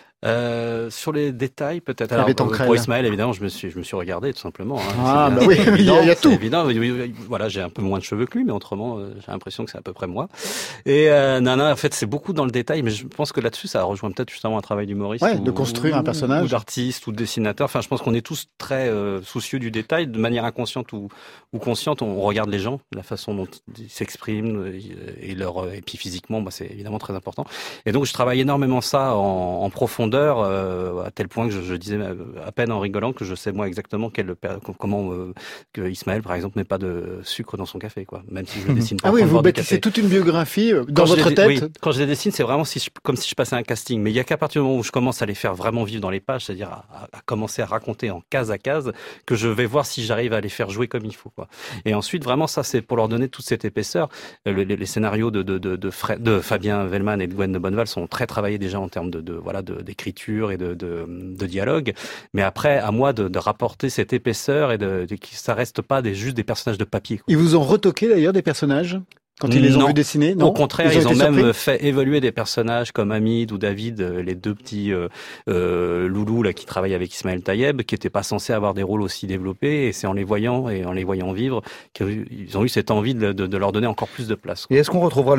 Sur les détails, peut-être. Alors, pour Ismaël, évidemment, je me suis regardé, tout simplement. Hein. Ah, bah oui, il y a tout. C'est évident. Voilà, j'ai un peu moins de cheveux que lui, mais autrement, j'ai l'impression que c'est à peu près moi. Et, non, en fait, c'est beaucoup dans le détail, mais je pense que là-dessus, ça rejoint peut-être justement un travail d'humoriste. Ouais, de construire un personnage. Ou d'artiste, ou de dessinateur. Enfin, je pense qu'on est tous très soucieux du détail, de manière inconsciente ou consciente. On regarde les gens, la façon dont ils s'expriment, et puis physiquement, bah, c'est évidemment très important. Et donc, je travaille énormément ça en profondeur. À tel point que je disais à peine en rigolant que je sais moi exactement comment que Ismaël par exemple met pas de sucre dans son café, quoi, même si je le dessine pas. Ah oui, vous bâtissez toute une biographie dans votre tête. Oui, quand je les dessine, c'est vraiment comme si je passais un casting, mais il y a qu'à partir du moment où je commence à les faire vraiment vivre dans les pages, c'est-à-dire à commencer à raconter en case à case, que je vais voir si j'arrive à les faire jouer comme il faut, quoi. Et ensuite vraiment ça, c'est pour leur donner toute cette épaisseur. Les scénarios de Fabien Vellman et de Gwen de Bonneval sont très travaillés déjà en termes d'écriture et de dialogue, mais après à moi de rapporter cette épaisseur et que ça reste pas juste des personnages de papier, quoi. Ils vous ont retoqué d'ailleurs des personnages quand ils les ont vu dessiner? Non. Au contraire, ils ont même fait évoluer des personnages comme Hamid ou David, les deux petits loulous là qui travaillent avec Ismaël Taïeb, qui n'étaient pas censés avoir des rôles aussi développés, et c'est en les voyant vivre qu'ils ont eu cette envie de leur donner encore plus de place, quoi. Et est-ce qu'on retrouvera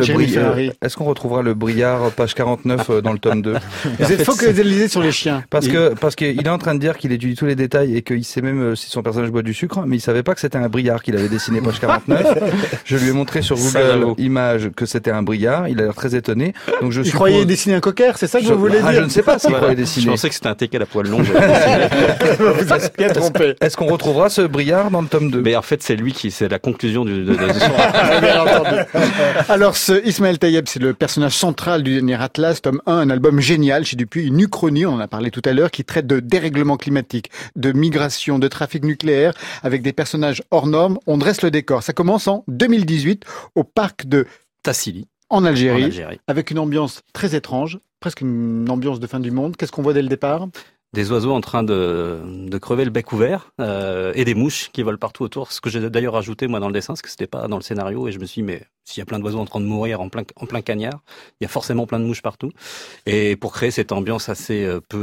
le Briard page 49 dans le tome 2? Vous êtes focalisé sur les chiens. Parce qu'il est en train de dire qu'il étudie tous les détails et qu'il sait même si son personnage boit du sucre, mais il savait pas que c'était un Briard qu'il avait dessiné page 49. Je lui ai montré sur Google Google Images que c'était un Briard. Il a l'air très étonné. Donc je croyais dessiner un cocker, c'est ça que vous voulez dire? Je ne sais pas s'il croyait dessiner. Je pensais que c'était un teckel à poil long. Vous êtes bien trompé. Est-ce qu'on retrouvera ce Briard dans le tome 2? Mais en fait, c'est lui c'est la conclusion de Bien entendu. Alors, ce Ismaël Taïeb, c'est le personnage central du dernier Atlas, tome 1, un album génial chez Dupuis, une uchronie, on en a parlé tout à l'heure, qui traite de dérèglement climatique, de migration, de trafic nucléaire, avec des personnages hors normes. On dresse le décor. Ça commence en 2018 au parc de Tassili, en Algérie, avec une ambiance très étrange, presque une ambiance de fin du monde. Qu'est-ce qu'on voit dès le départ? Des oiseaux en train de crever le bec ouvert et des mouches qui volent partout autour. Ce que j'ai d'ailleurs ajouté moi dans le dessin, parce que c'était pas dans le scénario, et je me suis dit, mais s'il y a plein d'oiseaux en train de mourir en plein cagnard, il y a forcément plein de mouches partout. Et pour créer cette ambiance assez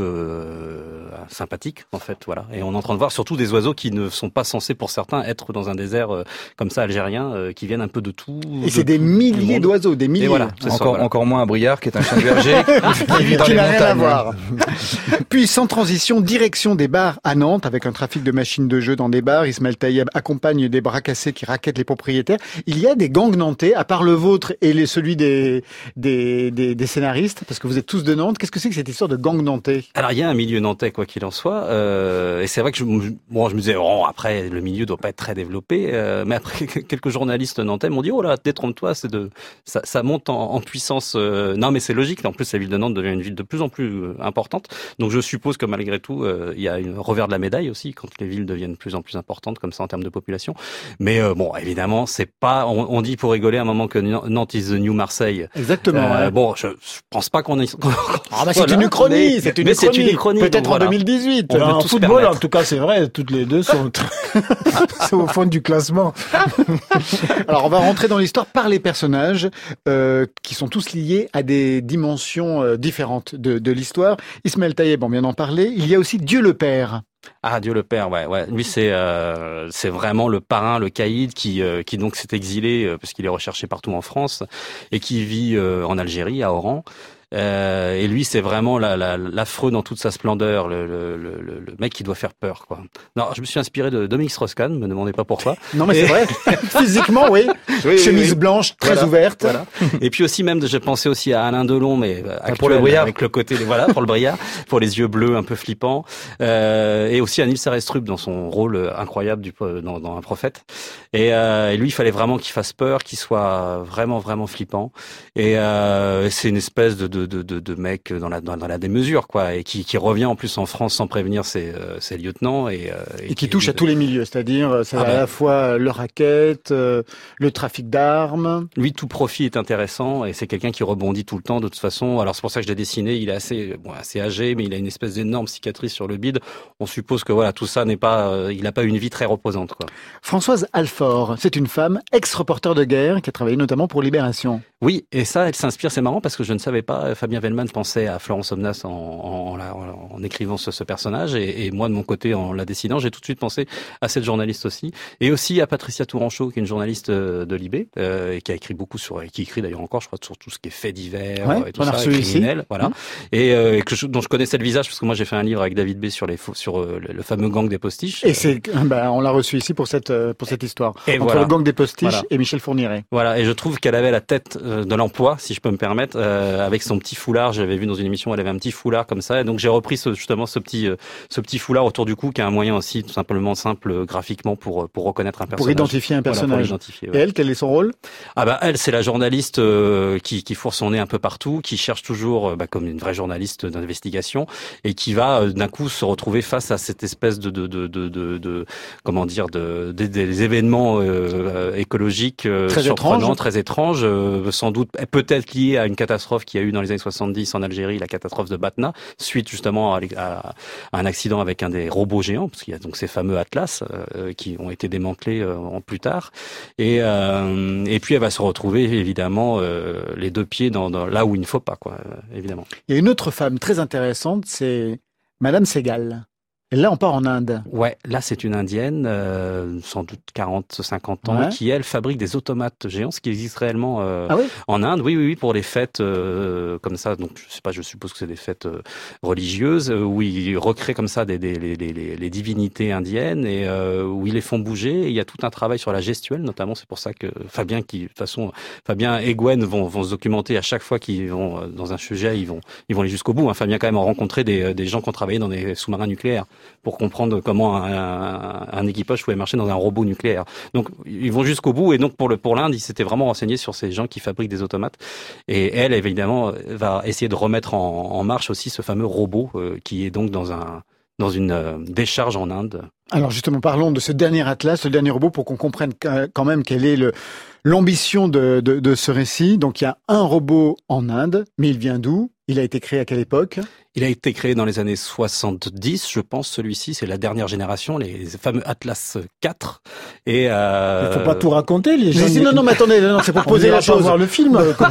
sympathique, en fait, voilà. Et on est en train de voir surtout des oiseaux qui ne sont pas censés, pour certains, être dans un désert comme ça algérien, qui viennent un peu de tout. Et c'est des milliers d'oiseaux, des milliers. Voilà, encore moins un Briard qui est un chien de berger qui n'a rien à voir. Puis sans transition, direction des bars à Nantes, avec un trafic de machines de jeu dans des bars. Ismaël Taïeb accompagne des bras cassés qui raquettent les propriétaires. Il y a des gangs nantais, à part le vôtre et celui des scénaristes, parce que vous êtes tous de Nantes. Qu'est-ce que c'est que cette histoire de gang nantais? Alors, il y a un milieu nantais, quoi qu'il en soit, et c'est vrai que je me disais, après, le milieu doit pas être très développé, mais après, quelques journalistes nantais m'ont dit, oh là, détrompe-toi, ça monte en puissance. Non, mais c'est logique. En plus, la ville de Nantes devient une ville de plus en plus importante. Donc, je suppose que malgré tout, il y a un revers de la médaille aussi quand les villes deviennent de plus en plus importantes comme ça en termes de population. Mais évidemment, c'est pas. On dit pour rigoler à un moment que Nantes is the new Marseille. Exactement. Ouais. Bon, je pense pas qu'on est. C'est une uchronie. C'est une uchronie. Peut-être en 2018. En football, en tout cas, c'est vrai. Toutes les deux sont au fond du classement. Alors, on va rentrer dans l'histoire par les personnages qui sont tous liés à des dimensions différentes de l'histoire. Ismaël Taïeb, on vient d'en parler. Il y a aussi Dieu le Père. Ah, Dieu le Père, ouais. Lui, c'est vraiment le parrain, le caïd qui donc s'est exilé parce qu'il est recherché partout en France et qui vit en Algérie, à Oran. Et lui, c'est vraiment l'affreux dans toute sa splendeur, le mec qui doit faire peur, quoi. Non, je me suis inspiré de Dominique Strauss-Kahn, me demandez pas pourquoi. Non, mais c'est vrai. Physiquement, oui. Chemise blanche, très ouverte. Voilà. Et puis aussi, j'ai pensé aussi à Alain Delon, mais pour le Briard, avec le côté, pour le Briard, pour les yeux bleus un peu flippants, et aussi à Nils Arestrup dans son rôle incroyable dans Un prophète. Et lui, il fallait vraiment qu'il fasse peur, qu'il soit vraiment, vraiment flippant. Et c'est une espèce de mec dans la démesure, quoi, et qui revient en plus en France sans prévenir ses lieutenants et qui touche à tous les milieux, c'est-à-dire c'est à la fois le racket, le trafic d'armes. Lui, tout profit est intéressant et c'est quelqu'un qui rebondit tout le temps de toute façon. Alors c'est pour ça que je l'ai dessiné. Il est assez âgé, mais il a une espèce d'énorme cicatrice sur le bide. On suppose que tout ça n'est pas, il n'a pas une vie très reposante, quoi. Françoise Alfort, c'est une femme ex-reporter de guerre qui a travaillé notamment pour Libération. Oui, et ça, elle s'inspire. C'est marrant parce que je ne savais pas. Fabien Wellman pensait à Florence Omnas en écrivant ce personnage, et moi de mon côté en la dessinant, j'ai tout de suite pensé à cette journaliste aussi, et aussi à Patricia Tourangeau, qui est une journaliste de Libé, et qui a écrit beaucoup qui écrit d'ailleurs encore, je crois, sur tout ce qui est fait divers et tout ça, criminel, voilà, et dont je connaissais le visage parce que moi j'ai fait un livre avec David B sur le fameux gang des postiches. Et on l'a reçu ici pour cette histoire entre le gang des postiches et Michel Fourniret. Voilà, et je trouve qu'elle avait la tête de l'emploi, si je peux me permettre, avec son petit foulard. J'avais vu dans une émission, elle avait un petit foulard comme ça, et donc j'ai repris ce petit foulard autour du cou, qui est un moyen aussi tout simplement simple graphiquement pour reconnaître un personnage. Pour identifier un personnage. Et elle, quel est son rôle? Elle, c'est la journaliste qui fourre son nez un peu partout, qui cherche toujours comme une vraie journaliste d'investigation, et qui va d'un coup se retrouver face à cette espèce des événements écologiques surprenants, très étranges, sans doute peut-être liés à une catastrophe qu'il y a eu dans les années 70 en Algérie, la catastrophe de Batna, suite justement à un accident avec un des robots géants, parce qu'il y a donc ces fameux Atlas qui ont été démantelés en plus tard, et puis elle va se retrouver évidemment les deux pieds dans là où il ne faut pas, quoi, évidemment. Il y a une autre femme très intéressante, c'est Madame Segal. Et là, on part en Inde. Ouais, là, c'est une Indienne, sans doute 40-50 ans, qui, elle, fabrique des automates géants, ce qui existe réellement en Inde. Oui, pour les fêtes comme ça. Donc, je sais pas, je suppose que c'est des fêtes religieuses, où ils recréent comme ça les divinités indiennes et où ils les font bouger. Et il y a tout un travail sur la gestuelle, notamment. C'est pour ça que Fabien et Gwen vont se documenter à chaque fois qu'ils vont dans un sujet, ils vont aller jusqu'au bout. Fabien, quand même, a rencontré des gens qui ont travaillé dans des sous-marins nucléaires pour comprendre comment un équipage pouvait marcher dans un robot nucléaire. Donc, ils vont jusqu'au bout. Et donc, pour l'Inde, ils s'étaient vraiment renseignés sur ces gens qui fabriquent des automates. Et elle, évidemment, va essayer de remettre en marche aussi ce fameux robot qui est donc dans une décharge en Inde. Alors justement, parlons de ce dernier atlas, ce dernier robot, pour qu'on comprenne quand même quelle est l'ambition de ce récit. Donc, il y a un robot en Inde, mais il vient d'où? Il a été créé à quelle époque? Il a été créé dans les années 70, je pense. Celui-ci, c'est la dernière génération, les fameux Atlas 4. Et il faut pas tout raconter, les gens. Non, mais attendez, c'est pour poser la chose. Voir le film.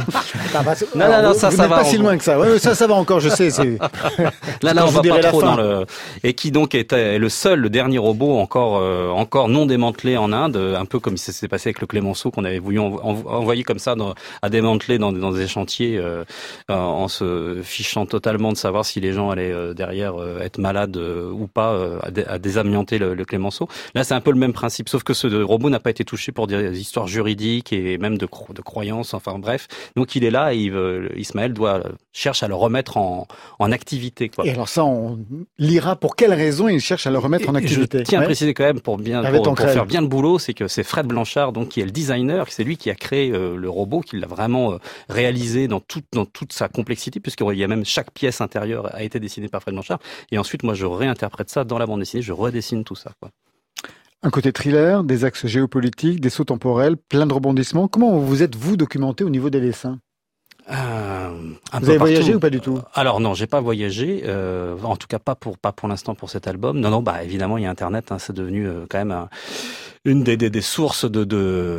Non, ça va. Pas si loin que ça. Ouais, ça va encore, je sais. Là, on va pas trop dans le. Et qui donc est le dernier robot encore non démantelé en Inde, un peu comme ça s'est passé avec le Clémenceau qu'on avait voulu envoyer comme ça à démanteler dans des chantiers, en se fichant totalement de savoir si les gens allaient derrière être malades ou pas, à désamianter le Clémenceau. Là, c'est un peu le même principe, sauf que ce robot n'a pas été touché pour des histoires juridiques et même de croyances, enfin bref. Donc il est là et Ismaël cherche à le remettre en activité, quoi. Et alors ça, on lira pour quelles raisons il cherche à le remettre en activité. Je tiens à préciser quand même pour faire bien le boulot, c'est que c'est Fred Blanchard, donc qui est le designer, c'est lui qui a créé le robot, qui l'a vraiment réalisé dans toute sa complexité, puisqu'il y a même chaque pièce intérieure a été dessinée par Fred Blanchard. Et ensuite, moi, je réinterprète ça dans la bande dessinée, je redessine tout ça, quoi. Un côté thriller, des axes géopolitiques, des sauts temporels, plein de rebondissements. Comment vous êtes-vous documenté au niveau des dessins? Vous avez voyagé ou pas du tout? Alors non, j'ai pas voyagé, en tout cas pas pour l'instant pour cet album. Non, évidemment il y a Internet, c'est devenu quand même une des sources de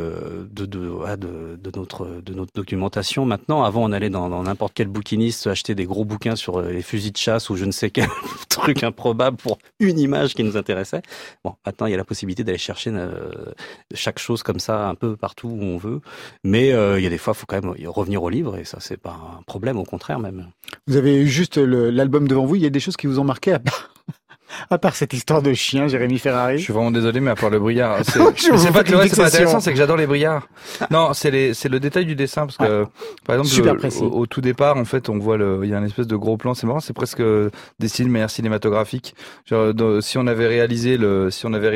notre documentation. Maintenant, avant on allait dans n'importe quel bouquiniste acheter des gros bouquins sur les fusils de chasse ou je ne sais quel truc improbable pour une image qui nous intéressait. Bon, maintenant il y a la possibilité d'aller chercher chaque chose comme ça un peu partout où on veut, mais il y a des fois il faut quand même revenir au livre et ça c'est pas un problème, au contraire même. Vous avez eu juste l'album devant vous, il y a des choses qui vous ont marqué à part cette histoire de chien, Jérémy Ferrari? Je suis vraiment désolé, mais à part le brouillard, c'est pas que le reste c'est pas intéressant, c'est que j'adore les brouillards. Non, c'est le détail du dessin, parce que, par exemple, au tout départ, en fait, on voit il y a une espèce de gros plan, c'est marrant, c'est presque dessiné de manière cinématographique. Genre, si on avait réalisé les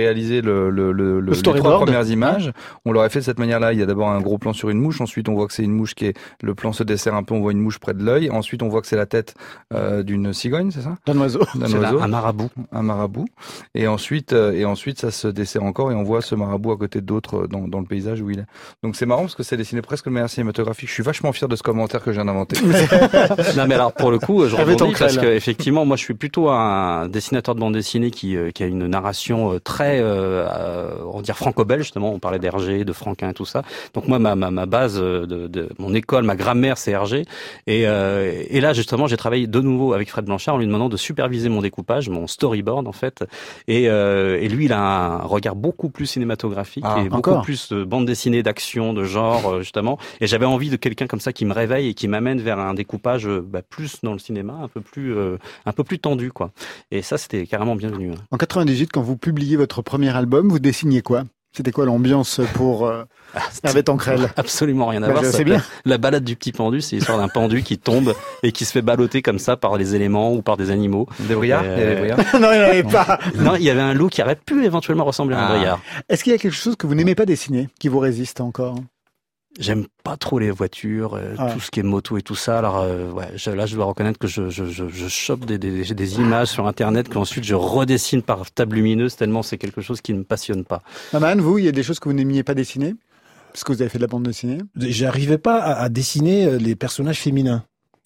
trois premières images, on l'aurait fait de cette manière-là. Il y a d'abord un gros plan sur une mouche, ensuite on voit que c'est une mouche le plan se dessert un peu, on voit une mouche près de l'œil, ensuite on voit que c'est la tête, d'une cigogne, c'est ça? D'un oiseau. Un marabout. Et ensuite ça se dessert encore et on voit ce marabout à côté d'autres dans le paysage où il est. Donc c'est marrant parce que c'est dessiné presque de manière cinématographique. Je suis vachement fier de ce commentaire que je viens d'inventer. Non mais alors pour le coup, je rebondis parce que effectivement moi je suis plutôt un dessinateur de bande dessinée qui a une narration très on va dire franco-belge, justement, on parlait d'Hergé, de Franquin et tout ça. Donc moi ma base de mon école, ma grammaire c'est Hergé et là justement j'ai travaillé de nouveau avec Fred Blanchard en lui demandant de superviser mon découpage, mon storyboard en fait, et lui il a un regard beaucoup plus cinématographique et beaucoup plus de bande dessinée d'action, de genre justement, et j'avais envie de quelqu'un comme ça qui me réveille et qui m'amène vers un découpage plus dans le cinéma, un peu plus tendu quoi. Et ça c'était carrément bienvenu. En 98, quand vous publiez votre premier album, vous dessiniez quoi? C'était quoi l'ambiance pour Hervé Tancrel? Absolument rien à voir. C'est bien. La balade du petit pendu, c'est l'histoire d'un pendu qui tombe et qui se fait balloter comme ça par les éléments ou par des animaux. Des brouillards? Non, il n'y en avait pas. Non, il y avait un loup qui aurait pu éventuellement ressembler à un brouillard. Est-ce qu'il y a quelque chose que vous n'aimez pas dessiner, qui vous résiste encore? J'aime pas trop les voitures, tout ce qui est moto et tout ça. Alors là, je dois reconnaître que je chope des images sur Internet qu'ensuite je redessine par table lumineuse tellement c'est quelque chose qui ne me passionne pas. Maman, vous, il y a des choses que vous n'aimiez pas dessiner parce que vous avez fait de la bande dessinée? J'arrivais pas à dessiner les personnages féminins.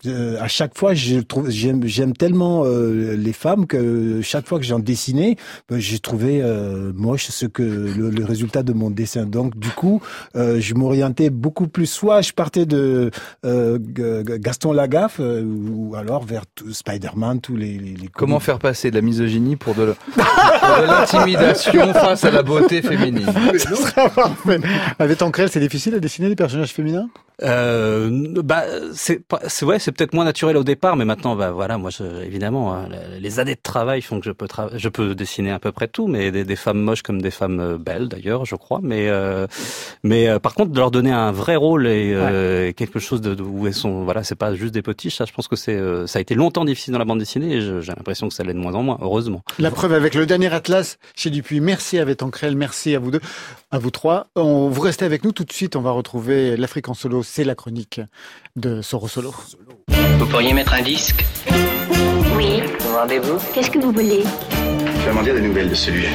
à chaque fois, j'aime tellement les femmes que chaque fois que j'en dessinais, j'ai trouvé moche le résultat de mon dessin. Donc du coup, je m'orientais beaucoup plus. Soit je partais de Gaston Lagaffe, ou alors vers Spider-Man, tous les Comment faire passer de la misogynie pour de l'intimidation face à la beauté féminine? Ça serait parfait. Avec Tancrel, c'est difficile de dessiner des personnages féminins? C'est peut-être moins naturel au départ, mais maintenant, voilà, moi, évidemment, hein, les années de travail font que je peux dessiner à peu près tout, mais des femmes moches comme des femmes belles, d'ailleurs, je crois, mais par contre, de leur donner un vrai rôle et quelque chose où elles sont, voilà, c'est pas juste des potiches, ça, je pense que ça a été longtemps difficile dans la bande dessinée et j'ai l'impression que ça l'est de moins en moins, heureusement. La preuve avec le dernier Atlas chez Dupuis. Merci avec Tancrel, merci à vous deux, à vous trois. Vous restez avec nous tout de suite, on va retrouver l'Afrique en solo, c'est la chronique de Soro Solo. Vous pourriez mettre un disque? Oui. Demandez-vous. Qu'est-ce que vous voulez? Je vais m'en dire des nouvelles de celui-là.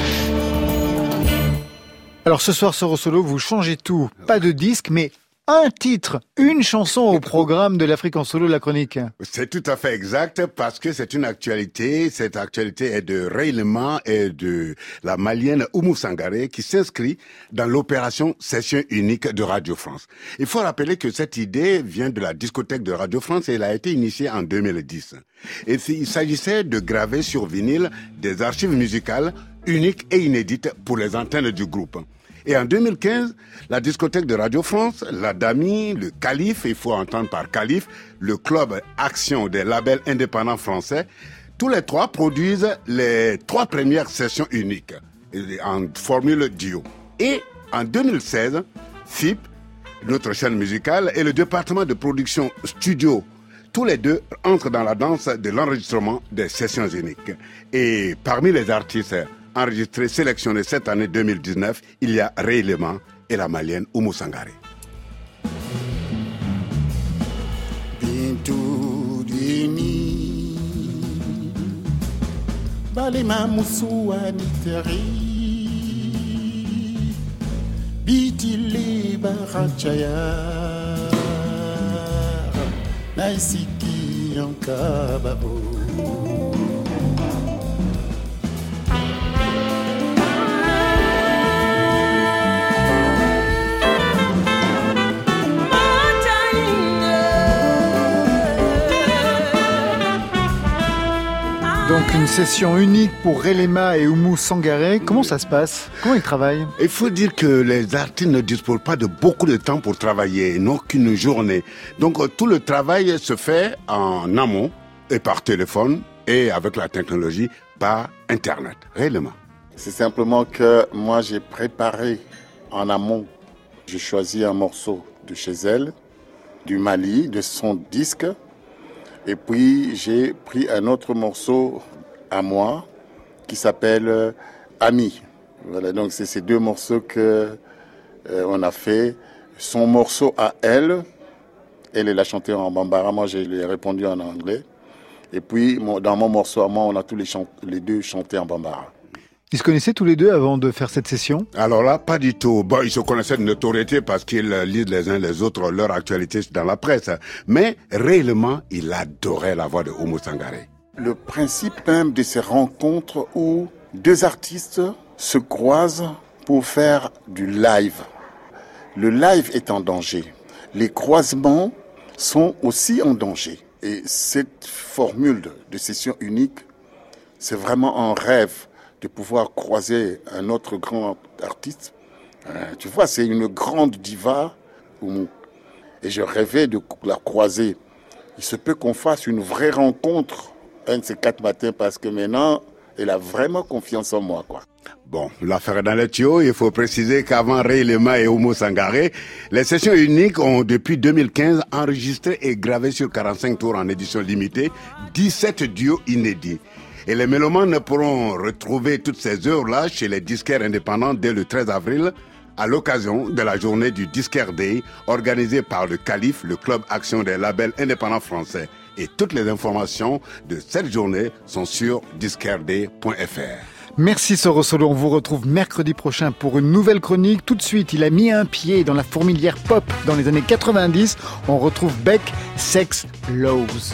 Alors ce soir, Soro Solo, vous changez tout. Pas de disque, mais un titre, une chanson au programme de l'Afrique en solo, la chronique. C'est tout à fait exact parce que c'est une actualité. Cette actualité est de Ray Lema et de la Malienne Oumou Sangaré qui s'inscrit dans l'opération Session Unique de Radio France. Il faut rappeler que cette idée vient de la discothèque de Radio France et elle a été initiée en 2010. Et il s'agissait de graver sur vinyle des archives musicales uniques et inédites pour les antennes du groupe. Et en 2015, la discothèque de Radio France, la DAMI, le Calife, il faut entendre par Calife, le club Action des labels indépendants français, tous les trois produisent les 3 premières sessions uniques en formule duo. Et en 2016, FIP, notre chaîne musicale, et le département de production studio, tous les deux entrent dans la danse de l'enregistrement des sessions uniques. Et parmi les artistes enregistrés, sélectionnés cette année 2019, il y a Ray Lema et la Malienne Oumou Sangaré. Bintu dini balema musuwa niteri bitile barachaya naisiki yankababo. Donc une session unique pour Ray Lema et Oumou Sangaré. Comment ça se passe? Comment ils travaillent? Il faut dire que les artistes ne disposent pas de beaucoup de temps pour travailler, n'ont qu'une journée. Donc tout le travail se fait en amont et par téléphone et avec la technologie par Internet. Ray Lema. C'est simplement que moi j'ai préparé en amont. J'ai choisi un morceau de chez elle, du Mali, de son disque. Et puis, j'ai pris un autre morceau à moi qui s'appelle Ami. Voilà, donc c'est ces 2 morceaux que on a fait. Son morceau à elle l'a chanté en bambara, moi je lui ai répondu en anglais. Et puis, dans mon morceau à moi, on a tous les 2 chantés en bambara. Ils se connaissaient tous les 2 avant de faire cette session? Alors là, pas du tout. Bon, ils se connaissaient de notoriété parce qu'ils lisent les uns les autres leur actualité dans la presse. Mais réellement, il adorait la voix de Oumou Sangaré. Le principe même de ces rencontres où 2 artistes se croisent pour faire du live. Le live est en danger. Les croisements sont aussi en danger. Et cette formule de session unique, c'est vraiment un rêve de pouvoir croiser un autre grand artiste. Tu vois, c'est une grande diva. Et je rêvais de la croiser. Il se peut qu'on fasse une vraie rencontre un de ces 4 matins parce que maintenant, elle a vraiment confiance en moi, quoi. Bon, l'affaire est dans les tuyaux. Il faut préciser qu'avant Ray Lema et Oumou Sangaré, les sessions uniques ont depuis 2015 enregistré et gravé sur 45 tours en édition limitée 17 duos inédits. Et les mélomanes pourront retrouver toutes ces œuvres-là chez les disquaires indépendants dès le 13 avril à l'occasion de la journée du Disquaire Day organisée par le Calife, le club Action des labels indépendants français. Et toutes les informations de cette journée sont sur disquaireday.fr. Merci Soro Solo, on vous retrouve mercredi prochain pour une nouvelle chronique. Tout de suite, il a mis un pied dans la fourmilière pop dans les années 90. On retrouve Beck, Sex Laws.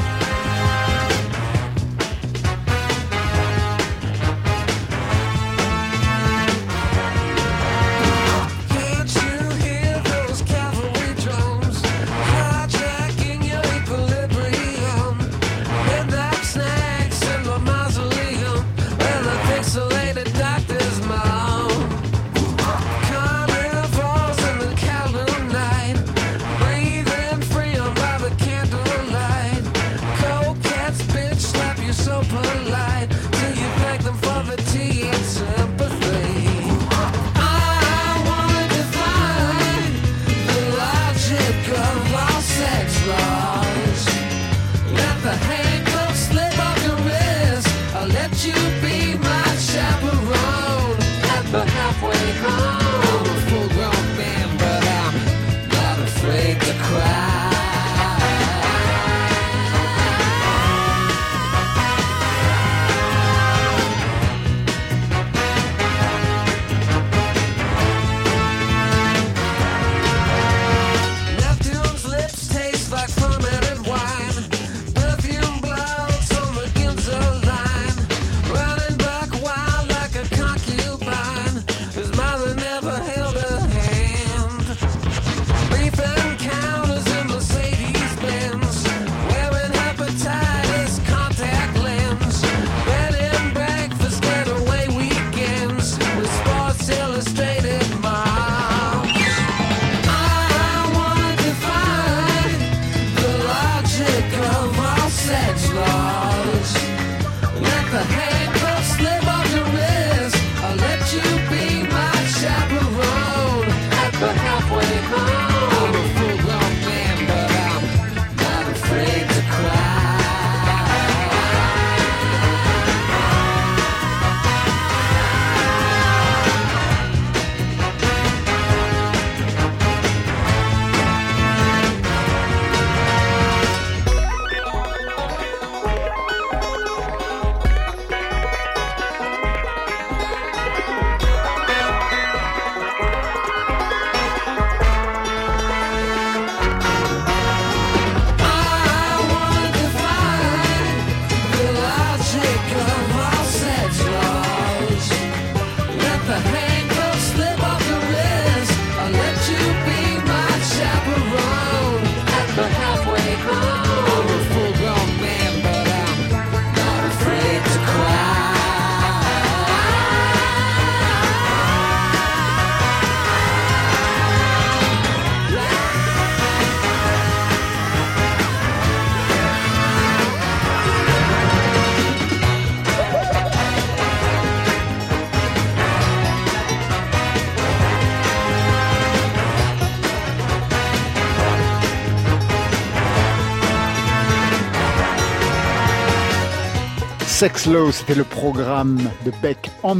Sex Law, c'était le programme de Beck en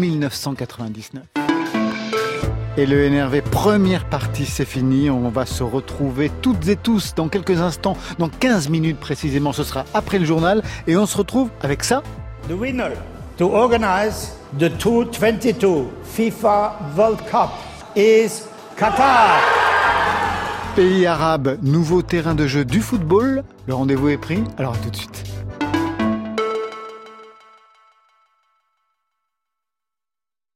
1999. Et le NRV première partie, c'est fini. On va se retrouver toutes et tous dans quelques instants, dans 15 minutes précisément. Ce sera après le journal. Et on se retrouve avec ça. The winner to organize the 2022 FIFA World Cup is Qatar. Pays arabe, nouveau terrain de jeu du football. Le rendez-vous est pris. Alors à tout de suite.